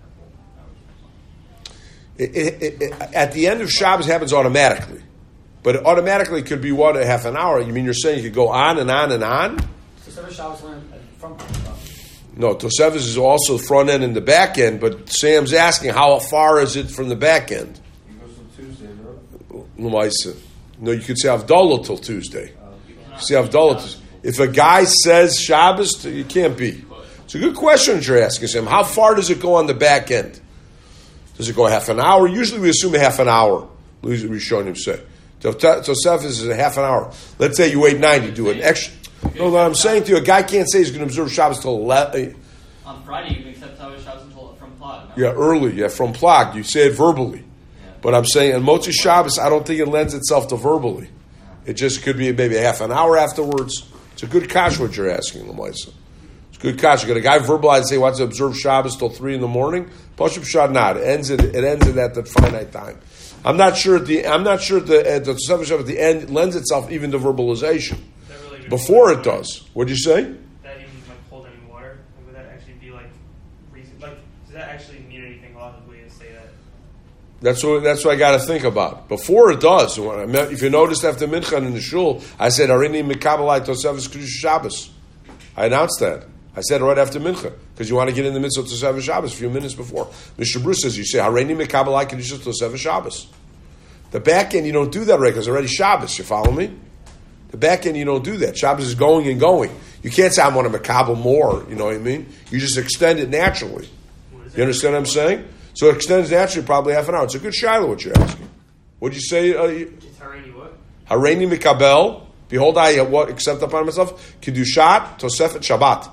couple hours. It, it, it, at the end of Shabbos, it happens automatically. But it automatically could be what, a half an hour. You mean you're saying you could go on and on and on? So seven Shabbos learn at the front part. No, Tosefes is also the front end and the back end, but Sam's asking how far is it from the back end? He goes till Tuesday, no? Lamaisa. No, you could say Havdalah till Tuesday. You say Havdalah. Till, if a guy says Shabbos, it can't be. It's a good question that you're asking, Sam. How far does it go on the back end? Does it go half an hour? Usually we assume a half an hour. Rishonim say. Tosefes is a half an hour. Let's say you wait ninety, do an extra. No, what I'm saying to you, a guy can't say he's going to observe Shabbos till eleven. On Friday, you can accept Shabbos until from Plag. No? Yeah, early. Yeah, from Plag. You say it verbally. Yeah. But I'm saying, in Motzi Shabbos, I don't think it lends itself to verbally. It just could be maybe a half an hour afterwards. It's a good kash what you're asking, Lamaisa. It's a good kash. You got a guy verbalize and say, wants to observe Shabbos till three in the morning. Pashup Shad not. It ends it. It ends it at that finite time. I'm not sure at the. I'm not sure at the at the Tosefes at the end lends itself even to verbalization. Really Before it does. What did you say? That even like hold any water? Like, would that actually be like reason? Like, does that actually mean anything logically to say that? That's what that's what I got to think about. Before it does. When I met, if you noticed after Mincha in the shul, I said Arini Mikabelai Tosefes Kedusha Shabbos. I announced that. I said right after Mincha because you want to get in the midst of Tosefes Shabbos a few minutes before. Mister Bruce says you say Arini Mikabelai Kedusha Tosefes Shabbos. The back end you don't do that right because already Shabbos. You follow me? The back end, you don't do that. Shabbos is going and going. You can't say, I want to makabel more. You know what I mean? You just extend it naturally. You understand what I'm saying? So it extends naturally probably half an hour. It's a good shiloh what you're asking. What'd you say? Uh, you, It's Hareini what? Hareini mikabel. Behold, I what accept upon myself. Kedushat Tosefet Shabbat.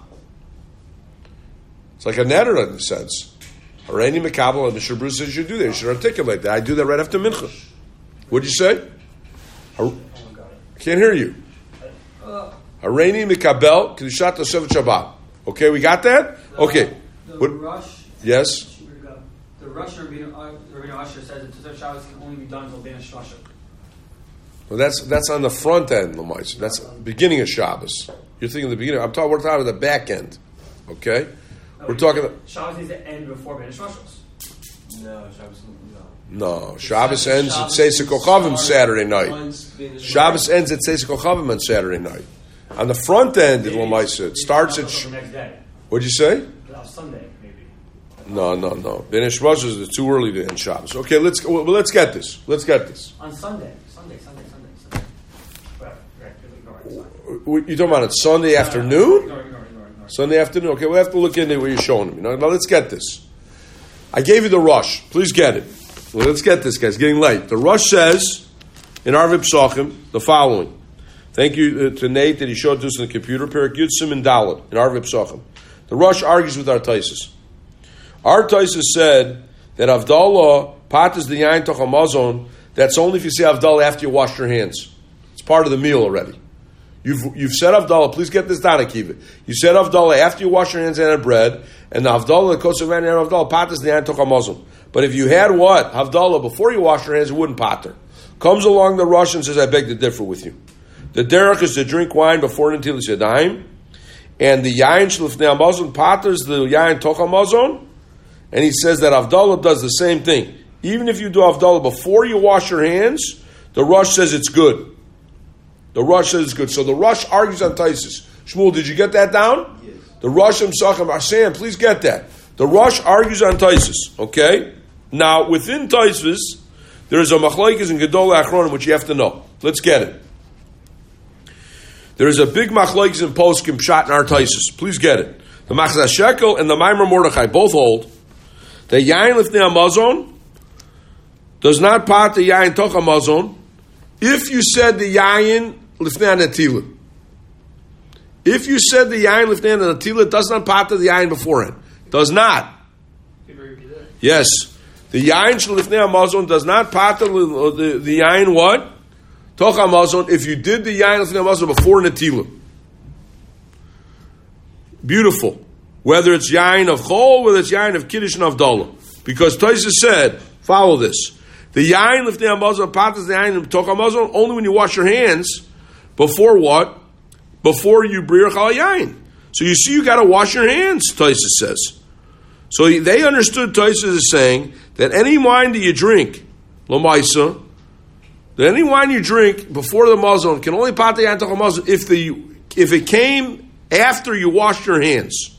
It's like a netter in a sense. Hareini mikabel, and Mister Bruce says you do that. You should articulate that. I do that right after Mincha. What'd you say? Har- Can't hear you. Hareini mikabel kedushat tosefet Shabbat. Okay, we got that. Okay. The What? rush. Yes. The rush Rabbeinu Asher says that Tosefes Shabbos can only be done until Ben Shloshim. Well, that's that's on the front end, Lamais. That's beginning of Shabbos. You're thinking the beginning. I'm talking. We're talking about the back end. Okay. No, We're talking. Shabbos needs to end before Ben Shloshim. No, Shabbos, no. No, Shabbos ends at Seisei Kochavim Saturday night. Shabbos ends at Seisei Kochavim on Saturday night. On the front end, in Lamaisa, it starts at. The next day. What'd you say? Sunday, maybe. No, no, no. Ben Ishmael is too early to end Shabbos. Okay, let's well, let's get this. Let's get this. On Sunday, Sunday, Sunday, Sunday, Sunday. Whatever. Right, ignore it, it's fine. You talking about it Sunday afternoon? Ignore, ignore, ignore, ignore. Sunday afternoon. Okay, we have to look into what you're showing me. Now, now let's get this. I gave you the rush. Please get it. Well, let's get this, guys. It's getting late. The rush says in Arvib Psachim the following. Thank you to Nate that he showed us on the computer. Perik Yud Siman Dalet in Arvib Psachim. The rush argues with Artaisis. Artaisis said that Havdalah patas the yain toch hamazon. That's only if you say Havdalah after you wash your hands. It's part of the meal already. You've you've said Havdalah. Please get this down, Akiva. You said Havdalah after you wash your hands and had bread, and the Havdalah, the kosher man and Havdalah patas the yain toch hamazon. But if you had what? Havdalah, before you wash your hands, it wouldn't pater. Comes along the Rush and says, I beg to differ with you. The derech is to drink wine before Netilas Yadayim, and the yain shlifnei hamazon paters the yain toch hamazon, and he says that Havdalah does the same thing. Even if you do Havdalah before you wash your hands, the Rush says it's good. The Rush says it's good. So the Rush argues on Taisus. Shmuel, did you get that down? Yes. The Rush himself, Sam, please get that. The Rush argues on Taisus, okay? Now, within Taisvis, there is a machlokes in Gedol Achronim, which you have to know. Let's get it. There is a big machlokes in Poskim, Pshat, and Artaisis. Please get it. The Machzah Shekel and the Maimer Mordechai both hold that Yain Lifnei Hamazon does not part the Yain Toch Hamazon if you said the Yain lifnei hanetilah. If you said the yain lifnei hanetilah, it does not pata the yain beforehand. Does not. Yes. The yain shel lifnei hamazon does not pata the, the yain what? Toch hamazon, if you did the yain lifnei hamazon before netilah. Beautiful. Whether it's yain of chol, whether it's yain of kiddush and avdallah. Because Tosfos said, follow this. The yain lifnei hamazon patas the yain of toch hamazon only when you wash your hands before what? Before you brir chal yain. So you see, you got to wash your hands. Tosfos says. So they understood Tosfos is saying that any wine that you drink, l'maisa, that any wine you drink before the mazon can only pat the yain toch hamazon if the if it came after you washed your hands.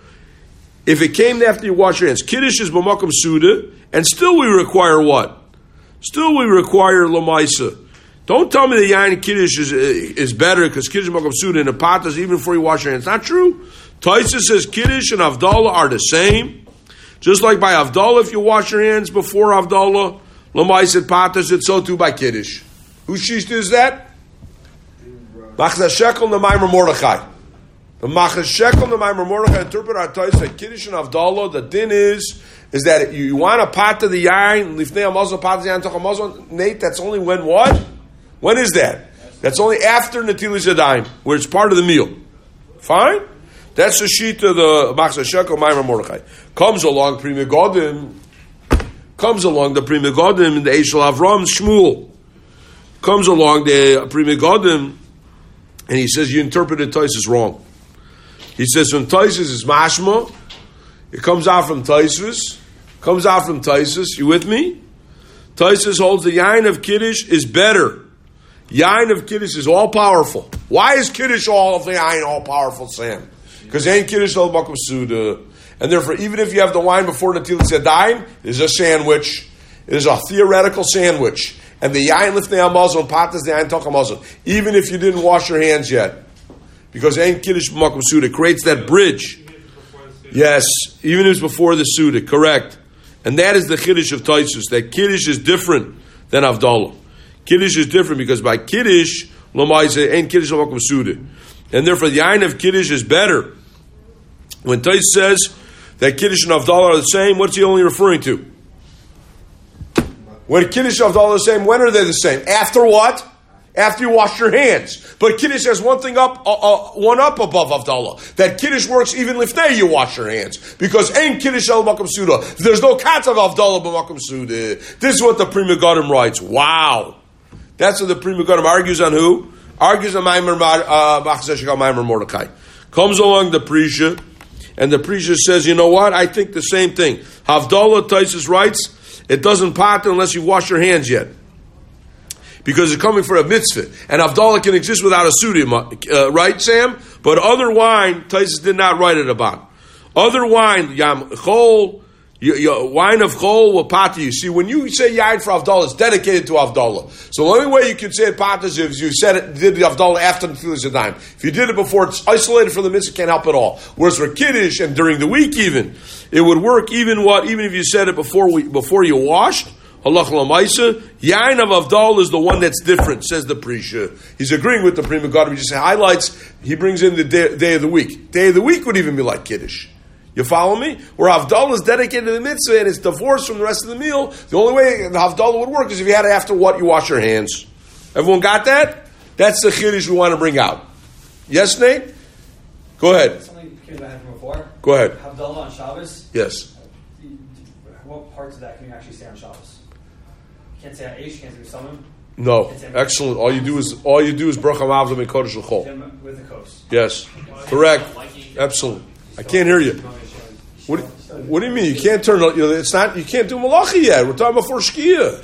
If it came after you wash your hands, kiddush is b'makom suda, and still we require what? Still we require l'maisa. Don't tell me the yain kiddush is is better because kiddush b'makom suda and the patas even before you wash your hands. Not true. Tosfos says kiddush and avdallah are the same. Just like by avdallah, if you wash your hands before avdallah, l'maisa patas, it's so too by kiddush. Whose shishta is that? Machzah Shekel Nemaimer Mordechai. The Machas Shekel and the Maimer Mordechai interpret our Tosfos that Kiddush and Avdallah, the din is, is that you, you want a pot of the yain, lifnei hamazon, pot of the yain, toch hamazon, Nate, that's only when what? When is that? That's only after Netilas Yadayim, where it's part of the meal. Fine? That's the sheet of the Machas Shekel, Maimer Mordechai. Comes along Pri Megadim, comes along the Pri Megadim in the Eshel Avram Shmuel. Comes along the Pri Megadim, and he says, you interpreted Tosfos wrong. He says from Tosfos is mashma. It comes out from Tosfos. Comes out from Tosfos. You with me? Tosfos holds the yain of kiddush is better. Yain of kiddush is all powerful. Why is kiddush all of the yain all powerful, Sam? Because ain't kiddush al makom suda, and therefore even if you have the wine before the netilas yadayim, it is a sandwich. It is a theoretical sandwich, and the yain lifnei hamazon patas the yain toch hamazon. Even if you didn't wash your hands yet. Because ain't kiddush b'makom suda creates that bridge. Yes, even if it's before the suda, correct. And that is the kiddush of Tosfos. That kiddush is different than avdallah. Kiddush is different because by kiddush, l'maisa ain't kiddush b'makom suda, and therefore the yain of kiddush is better. When Tosfos says that kiddush and avdallah are the same, what's he only referring to? When kiddush and avdallah are the same, when are they the same? After what? After you wash your hands. But Kiddush has one thing up, uh, uh, one up above Avdallah. That Kiddush works even lifnei you wash your hands. Because ain't Kiddush el makom suda. There's no kat of Avdallah b'makom suda. This is what the Pri Megadim writes. Wow. That's what the Pri Megadim argues on who? Argues on Maimer Machzah Shekel Maimer Mordechai. Comes along the Prisha, and the Prisha says, you know what? I think the same thing. Avdallah, Tosfos writes, it doesn't pot unless you wash your hands yet. Because it's coming for a mitzvah. And Avdallah can exist without a sudim, uh, right, Sam? But other wine, Tosfos did not write it about. Other wine, yam chol, y- y- wine of chol will pata you. See, when you say yain for Avdallah, it's dedicated to Avdallah. So the only way you can say it patas is if you said it, did the Avdallah after the Netilas Yadayim. If you did it before, it's isolated from the mitzvah, can't help at all. Whereas for Kiddush and during the week even, it would work even what, even if you said it before we, before you washed. Halach l'maisa, yain of Avdal is the one that's different, says the Prisha. He's agreeing with the Pri Megadim. He just highlights, he brings in the day, day of the week. Day of the week would even be like Kiddush. You follow me? Where Avdal is dedicated to the mitzvah and it's divorced from the rest of the meal, the only way the Avdal would work is if you had it after what? You wash your hands. Everyone got that? That's the Kiddush we want to bring out. Yes, Nate? Go ahead. Something came to my head from before. Go ahead. Havdalah on Shabbos. Yes. What parts of that can you actually say on Shabbos? You can't say on Eish, you can't say Summon. No. Excellent. All you do is all you do is bracha ma'avdim and kodesh l'chol. With the coast. Yes. Correct. Excellent. I can't hear you. What, what do you mean? You can't turn. You know, it's not. You can't do malachi yet. We're talking about for shkia.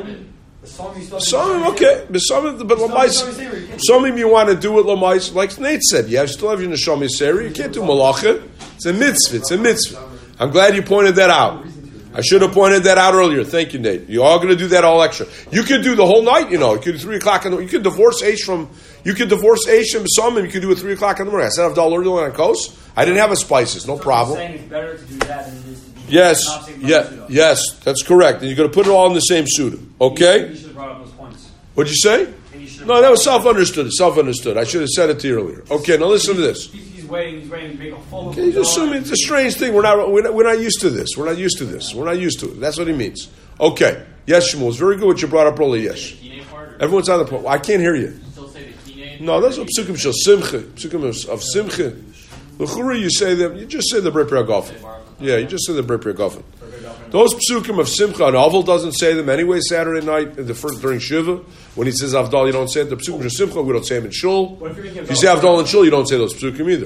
Some okay, but some but lamais. Some of you want to do it lamais, like Nate said. Yeah, you still have your neshama yisera. You can't do malacha. It's a mitzvah. It's a mitzvah. I'm glad you pointed that out. I should have pointed that out earlier. Thank you, Nate. You're all going to do that all extra. You could do the whole night. You know, you could do three o'clock in the. You could divorce Aish from. You could divorce Aish from some, and you could do it three o'clock in the morning. I said I've done earlier on coast. I didn't have a spices. No problem. I'm saying it's better to do that than it is to do Yes, yeah, yes, that's correct. And you're going to put it all in the same suda. Okay? You should have brought up those points. What'd you say? And you should No, that was self-understood. Self-understood. I should have said it to you earlier. Okay, now listen to this. He's, he's waiting. He's waiting to make a full. Okay, you just assume it's a strange thing. We're not, we're not. We're not used to this. We're not used to this. We're not used to it. That's what he means. Okay. Yes, Shmuel. It's very good what you brought up earlier. Yes. Everyone's on the point. I can't hear you. Still say the kine? No, that's what psukim shel simcha. Psukim of, of simcha. L'chura, you say them. You just say the Brit Gofen. Yeah, you just say the Brit Gofen. Those psukim of simcha, and Aval doesn't say them anyway. Saturday night, in the first during Shiva, when he says Avdal, you don't say it. The psukim of simcha, we don't say them in shul. If you say Avdal in shul, you don't say those psukim either.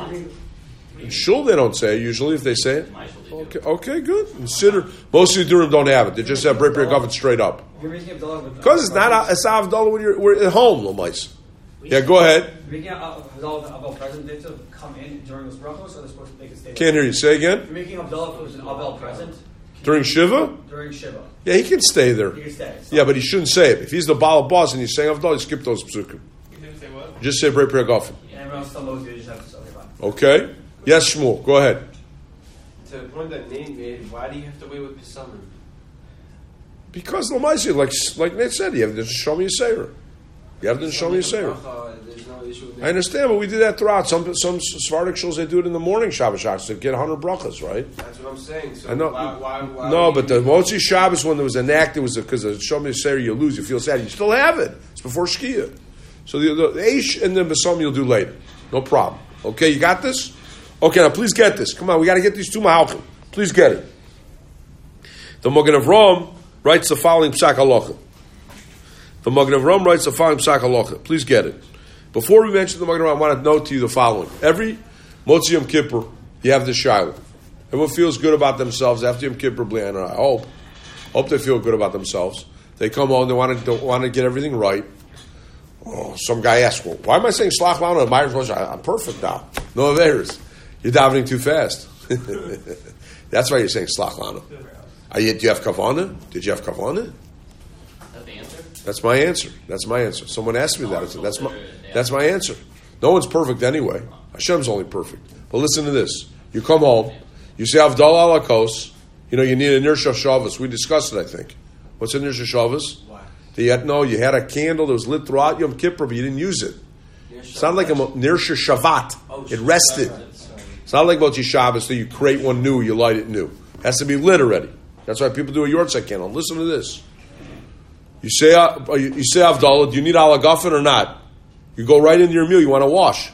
In shul, they don't say it usually. If they say it, okay, okay, good. Consider most of the Durim don't have it. They just have Brit Gofen straight up. Because it's not it's Avdal when you're we're at home, Lomais. Yeah, go ahead. You're making Abel present. They have to come in during those brachos, or they're supposed to make it stay. Can't hear you. Say again. You're making Abdullah if it was an Abel present. During Shiva? During Shiva. Yeah, he can stay there. He can stay. Yeah, but he shouldn't say it. If he's the Baal boss and he's saying Avdal, you skip those psukim. You didn't say what? Just say Brei Gofen. And everyone else still knows you just have to say fine. Okay? Yes, Shmuel. Go ahead. To the point that Nate made, why do you have to wait with Pesamim? Because Lamaisi, like like Nate said, you have to show me a Seir. You have to show me a Seir. There's no issue with I understand, but we do that throughout. Some some Sephardic shuls, they do it in the morning Shabbos Shabbos to get one hundred brachas, right? That's what I'm saying. So I know. Why, why, why no, would but you- the Motzi Shabbos, when there was enacted, was because of show me a Seir, you lose, you feel sad. You still have it. It's before Shkia. So the, the Eish and the Besam you'll do later. No problem. Okay, you got this? Okay, now please get this. Come on, we got to get these two Mahalchim. Please get it. The Magen Avraham writes the following Psak Halacha. The Magen Avraham writes the following Psak Halacha. Please get it. Before we mention the Magen Avraham, I want to note to you the following. Every Motzi Yom Kippur, you have this Shiloh. Everyone feels good about themselves after Yom Kippur, Bliana. I hope. Hope they feel good about themselves. They come home, they want to, want to get everything right. Oh, some guy asks, well, why am I saying Shlach Lana? I'm perfect now. No, there's. You're davening too fast. That's why you're saying Shlach Lana. Are you, do you have Kavana? Did you have Kavana? Is that the answer? That's my answer. That's my answer. Someone asked me that. I said, that's my that's my answer. No one's perfect anyway. Hashem's only perfect. But listen to this. You come home, you say Avdal Alakos, you know, you need a Nirsha Shabbos. We discussed it, I think. What's a Nirsha Shabbos? You had, no, you had a candle that was lit throughout Yom Kippur, but you didn't use it. It sounded like a Nirsha Shavat. It rested. It's not like Motzi Shabbos that you create one new, you light it new. It has to be lit already. That's why people do a Yortzeit candle. Listen to this. You say uh, you, you say Avdallah, do you need Alagafen or not? You go right into your meal, you want to wash.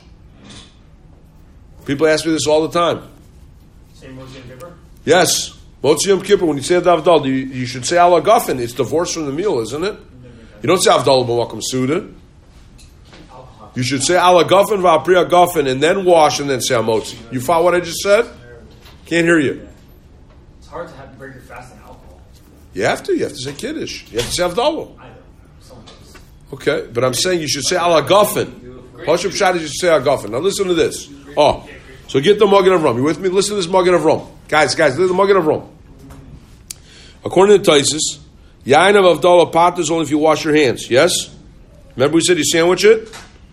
People ask me this all the time. Same Motzi Yom Kippur? Yes. Motzi Yom Kippur, when you say Avdallah, you, you should say Alagafen. It's divorced from the meal, isn't it? You don't say Avdallah b'makom Suda. You should say Alagafen v'apriya gafen and then wash and then say Amotzi. You follow what I just said? Can't hear you. It's hard to have to break your fast on alcohol. You have to. You have to say Kiddush. You have to say Avdallah. I don't. Someone does. Okay, but I'm saying you should say Alagafen. Pashup Shadi, you should say Alagafen. Now listen to this. Oh, so get the Magen Avraham. You with me? Listen to this Magen Avraham. Guys, guys, listen to the Magen Avraham. According to Taisus, Yain of Avdallah pot is only if you wash your hands. Yes? Remember we said you sandwich it?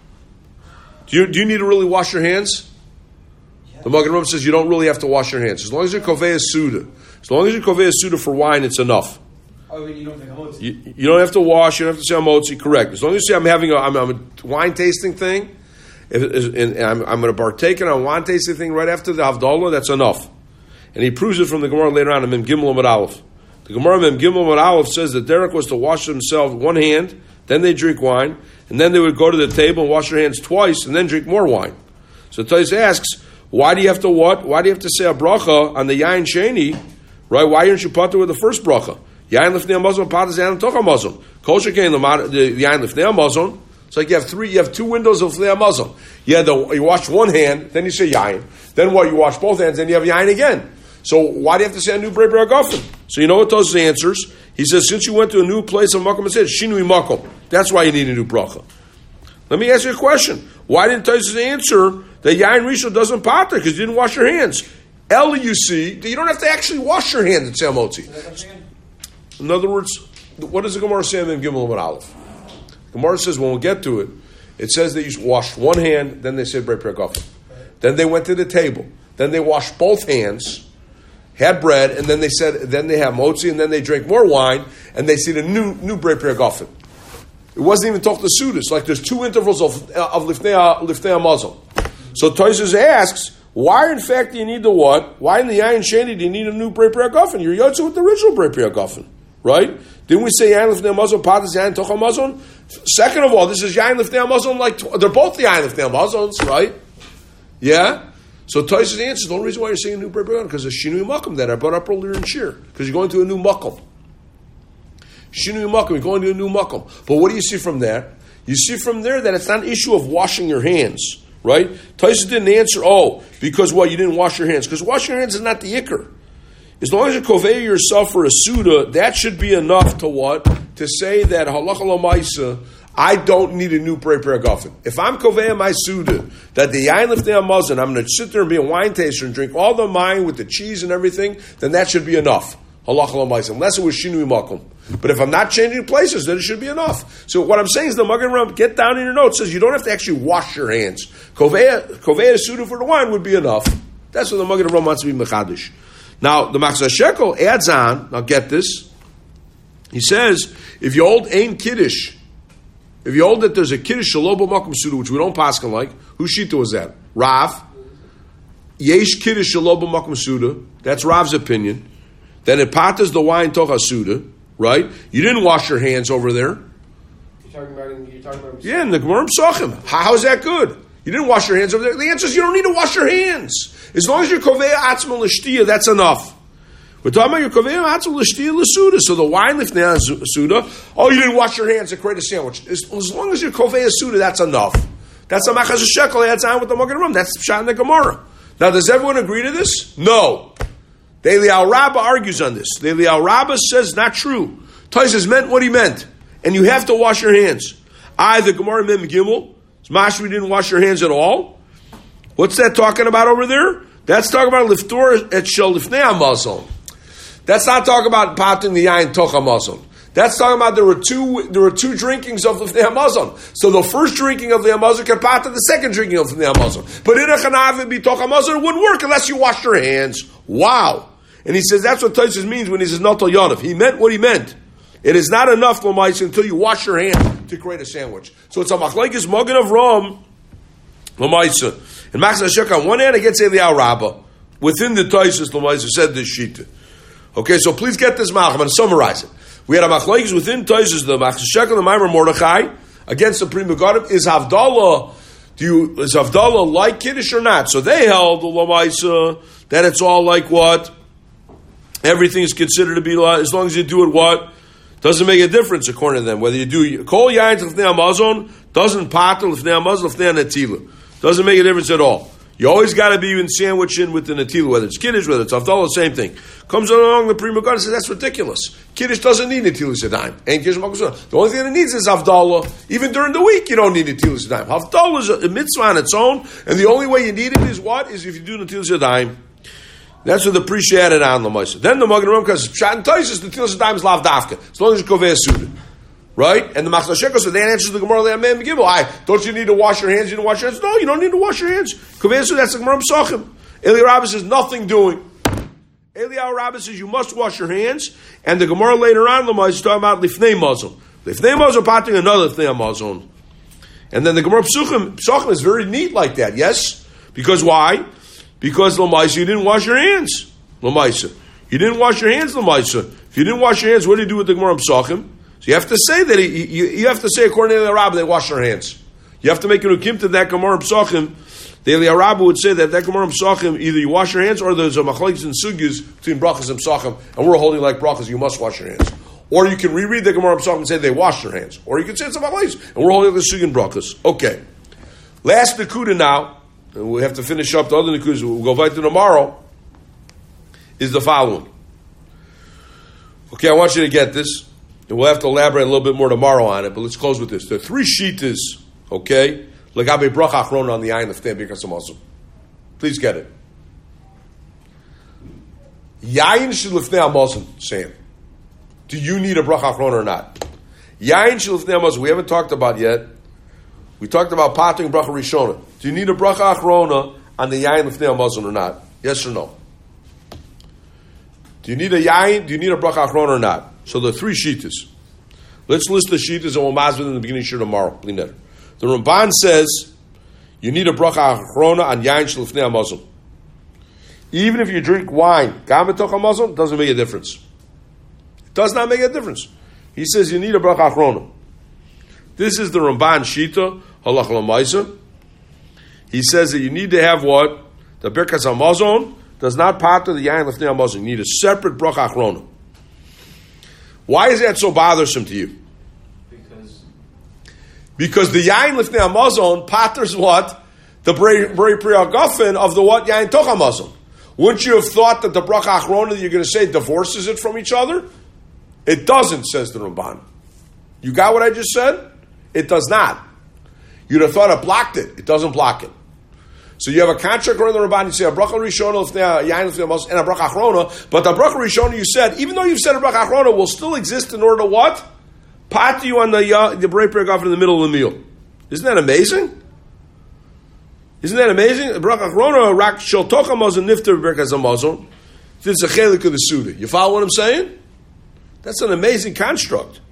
Do you, do you need to really wash your hands? The Magen Avraham says you don't really have to wash your hands. As long as you're Kovei Suda. As long as you're Kovei Suda for wine, it's enough. Oh, I mean, you don't think Motzi? You, you don't have to wash. You don't have to say Amotzi. Correct. As long as you say I'm having a, I'm, I'm a wine tasting thing, if, and I'm, I'm going to partake in a wine tasting thing right after the Havdalah, that's enough. And he proves it from the Gemara later on in Mem Gimel Amud Aleph. The Gemara Mem Gimel Amud Aleph says that Derek was to wash themselves one hand, then they drink wine, and then they would go to the table and wash their hands twice, and then drink more wine. So Tais asks, why do you have to what? Why do you have to say a bracha on the Yain Sheni? Right? Why aren't you pater with the first bracha? Yain lifnei hamazon, pater yain tocha hamazon. Kol shekein the yain lifnei hamazon. It's like you have three. You have two windows of lifnei hamazon. You had the you wash one hand, then you say yain. Then what? You wash both hands, then you have yain again. So why do you have to say a new brei brei agafen? So you know what those answers? He says since you went to a new place of makom, it said shinui makom. That's why you need a new bracha. Let me ask you a question. Why didn't Taisus answer that yain rishon doesn't pater because you didn't wash your hands? L, you see, you don't have to actually wash your hands at Samotzi. In other words, what does the Gemara say in Gimel Amud Aleph? Gemara says when we get to it, it says that you washed one hand, then they said Brei Prei Gafen. Then they went to the table. Then they washed both hands, had bread, and then they said, then they have motzi, and then they drink more wine, and they see the new new Brei Prei Gafen. It wasn't even talked to Sudas. Like there's two intervals of of Lifnei Lifnei Hamazon. So Tosfos asks, why in fact do you need the what? Why in the Yayin Sheni do you need a new Brei Pri HaGofen? You're Yotze with the original Brei Pri HaGofen, right? Didn't we say Yayin Lifnei Hamazon, Patas Yayin Toch Hamazon? Second of all, this is Yayin Lifnei Hamazon, like they're both the Yayin Lifnei Hamazons, right? Yeah. So Tosfos answers the only reason why you're saying a new Brei Pri HaGofen because of Shinui Makom that I brought up earlier in Shir, because you're going to a new Makom. Shinui Makom, you're going to a new Makom. But what do you see from there? You see from there that it's not an issue of washing your hands, right? Tosfos didn't answer, oh, because what, you didn't wash your hands. Because washing your hands is not the ikr. As long as you kovei yourself for a suda, that should be enough to what? To say that halacha l'maisa, I don't need a new Brei Pri HaGofen. If I'm kovei my suda, that the yain lifnei hamazon, I'm going to sit there and be a wine taster and drink all the wine with the cheese and everything, then that should be enough. Halacha l'maisa, unless it was shinui makom. But if I'm not changing places, then it should be enough. So what I'm saying is the Magen Ram, get down in your notes, says you don't have to actually wash your hands. Kovei suda for the wine would be enough. That's what the Magen Ram wants to be mechadish. Now, the Machzor Shekel adds on, now get this, he says, if you hold Ein Kiddush, if you hold that there's a Kiddush Shalobo Makom Suda, which we don't paskin like, whose shita was that? Rav. Yesh Kiddush Shalobo Makom Suda, that's Rav's opinion. Then it patas the wine Tocha Suda, right? You didn't wash your hands over there. You're talking about, you're talking about yeah, in the Gemara Psachim. How is that good? You didn't wash your hands over there. The answer is you don't need to wash your hands. As long as you're kovei atzma l'shtiya, that's enough. We're talking about your kovei atzma l'shtiya l'suda. So the wine lifnei suda, oh, you didn't wash your hands to create a sandwich. As, as long as you're kovei suda, that's enough. That's a Machzor Shekel adds on with the Magen Ram. That's Pshat in the Gemara. Now, does everyone agree to this? No. The Eliyahu Rabbah argues on this. The Eliyahu Rabbah says not true. Tosfos meant what he meant, and you have to wash your hands. I, the Gemara Mem Gimel, Mashri didn't wash your hands at all. What's that talking about over there? That's talking about liftor et shel lifnei hamazon. That's not talking about pating the yain toch hamazon. That's talking about there were two there were two drinkings of lifnei hamazon. So the first drinking of the hamazon can pat the second drinking of the hamazon. But in a chanav and bitoch hamazon it wouldn't work unless you wash your hands. Wow. And he says that's what Tosfos means when he says Natal Yanav. He meant what he meant. It is not enough, Lamais, until you wash your hands to create a sandwich. So it's a machlekes Magen Avraham, Lamaisa. And Machzor Shekel on one hand against Eliyahu Rabbah. Within the Tosfos, Lamaisa said this shita. Okay, so please get this malach. I'm going to summarize it. We had a machlekes within Tosfos, the Machzor Shekel, the Maimer Mordechai, against the Pri Megadim. Is Havdalah, do you, is Havdalah like Kiddush or not? So they held, the Lamaisa, that it's all like what? Everything is considered to be like, as long as you do it what? Doesn't make a difference according to them. Whether you do kol yain l'fnei hamazon doesn't pater l'fnei hamazon l'fnei netila. Doesn't make a difference at all. You always got to be in sandwich in with the netila, whether it's kiddush, whether it's avdallah, same thing. Comes along the Pri Megadim and says that's ridiculous. Kiddush doesn't need netila sedayim. And kiddush makusah. The only thing it needs is avdallah. Even during the week, you don't need netila sedayim. Avdallah is a mitzvah on its own, and the only way you need it is what? Is if you do netila sedayim. That's what the priest added on the Moshe. Then the Magen Ram, because Pshat and Tosfos, the Tilas Adayim is lav dafka, as long as you kovei suda, right? And the Machzor Shekel, so that answers the Gemara Le'amem Gimel. I don't you need to wash your hands? You don't wash your hands? No, you don't need to wash your hands. Kovei suda, that's the Gemara Psachim. Eliyahu Rabbah says nothing doing. Eliyahu Rabbah says you must wash your hands, and the Gemara later on the Moshe is talking about lifnei mazon. Lifnei mazon patting another lifnei mazon, and then the Gemara Psachim Psachim is very neat like that. Yes, because why? Because Lamaisa, you didn't wash your hands. Lamaisa. You didn't wash your hands, Lamaisa. If you didn't wash your hands, what do you do with the Gemara Psachim? So you have to say that, he, you, you have to say, according to the Rabbah, they wash their hands. You have to make an ukim to that Gemara Psachim. The Eliyahu Rabbah would say that that Gemara Psachim, either you wash your hands, or there's a machlekes and sugis between brachas and Psachim, and we're holding like brachas, you must wash your hands. Or you can reread the Gemara Psachim and say they wash their hands. Or you can say it's a machlekes, and we're holding the sugis and brachas. Okay. Last nekuda now, and we have to finish up the other nekudas, we'll go right to tomorrow, is the following. Okay, I want you to get this, and we'll have to elaborate a little bit more tomorrow on it, but let's close with this. There are three shitas, okay, legabe bracha achrona on the ayin of because I'm also. Please get it. Yayin shel lifnei hamazon, Sam. Do you need a bracha achrona or not? Yayin shel lifnei hamazon, we haven't talked about yet. We talked about patting bracha rishona. Do you need a bracha achrona on the yayin lifnei hamazon or not? Yes or no? Do you need a yayin? Do you need a bracha achrona or not? So the three shitas. Let's list the shittas and we'll mazvah in the beginning of shir tomorrow. The Ramban says you need a bracha achrona on yain shlifnei hamazon. Even if you drink wine, gam b'toch hamazon, doesn't make a difference. It does not make a difference. He says you need a bracha achrona. This is the Ramban shita halach l'maisa. He says that you need to have what? The Birkas HaMazon does not pater the Yain Lefnei HaMazon. You need a separate Bracha Achrona. Why is that so bothersome to you? Because Because the Yain Lefnei HaMazon paters what? The Brei Priya Guffin of the what? Yain Toch HaMazon. Wouldn't you have thought that the Bracha Achrona that you're going to say divorces it from each other? It doesn't, says the Ramban. You got what I just said? It does not. You'd have thought it blocked it. It doesn't block it. So you have a contract around the Ramban, you say a bracha rishona yain lefnei hamazon and a bracha achrona, but the bracha rishona you said, even though you've said a bracha achrona, will still exist in order to what? Pat you on the uh, the brei priya in the middle of the meal. Isn't that amazing? Isn't that amazing? The bracha achrona rak shel toch hamazon nifter b'berkas hamazon. This is a chelik of the suda. You follow what I'm saying? That's an amazing construct.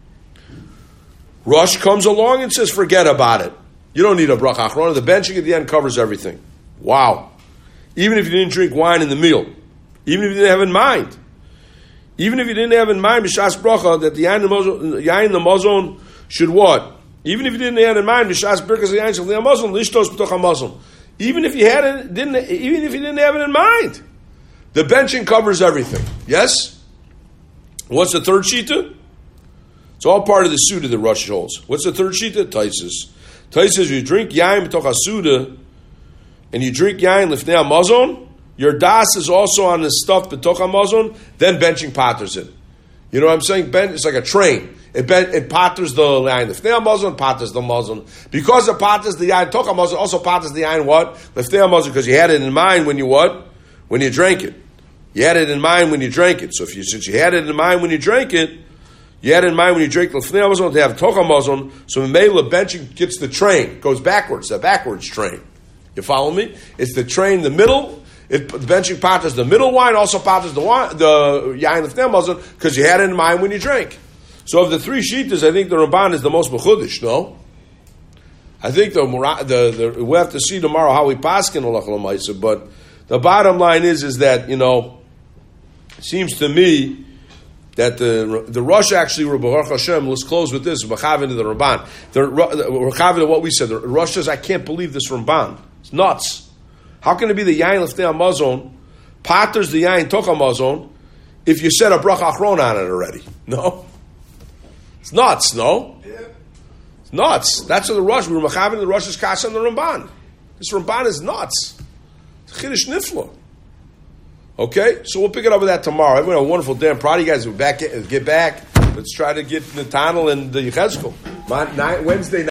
Rush comes along and says, forget about it. You don't need a bracha achrona. The benching at the end covers everything. Wow. Even if you didn't drink wine in the meal. Even if you didn't have in mind. Even if you didn't have in mind, b'shas bracha, that the yain the mazon should what? Even if you didn't have in mind, b'shas birkas yain shel hamazon, lishtos b'toch hamazon. Even if you had it, didn't, even if you didn't have it in mind. The benching covers everything. Yes? What's the third shita? It's all part of the suda that Rosh holds. What's the third shita? Taisus. Taisus, you drink yain b'toch hasuda, and you drink yain lifnei hamazon, your das is also on the stuff b'toch hamazon, then benching patters it. You know what I'm saying? Ben, it's like a train. It, ben, it patters the yain lifnei hamazon, patters the mazon. Because it patters the yain toch hamazon, also patters the yain what? Lifnei hamazon, because you had it in mind when you what? When you drank it. You had it in mind when you drank it. So if you, since you had it in mind when you drank it, you had in mind when you drink lefnei hamazon to have toch hamazon, so Mela benching gets the train, goes backwards, the backwards train. You follow me? It's the train, the middle. It the benching patters the middle wine, also patters the wine, the yain lefnei hamazon, because you had it in mind when you drank. So of the three shitas, I think the Ramban is the most mechudish. No, I think the the, the we have to see tomorrow how we paskin halach l'maisa, but the bottom line is is that you know, it seems to me that the the Rosh actually, Baruch Hashem, let's close with this, B'chavin to the Ramban. The B'chavin to what we said, the Rosh says, I can't believe this Ramban. It's nuts. How can it be the Yain Lefnei Hamazon, Patters the Yain Toch Hamazon, if you said a Bracha Achron on it already? No? It's nuts, no? Yeah. It's nuts. That's what the Rosh, we're B'chavin, the Rosh is Kasha and the Ramban. This Ramban is nuts. It's Chiddush Nifla. Okay, so we'll pick it up with that tomorrow. Everyone have a wonderful day. I'm proud of you guys. We'll back, get back. Let's try to get Nathaniel and the Yechezkel. Wednesday night.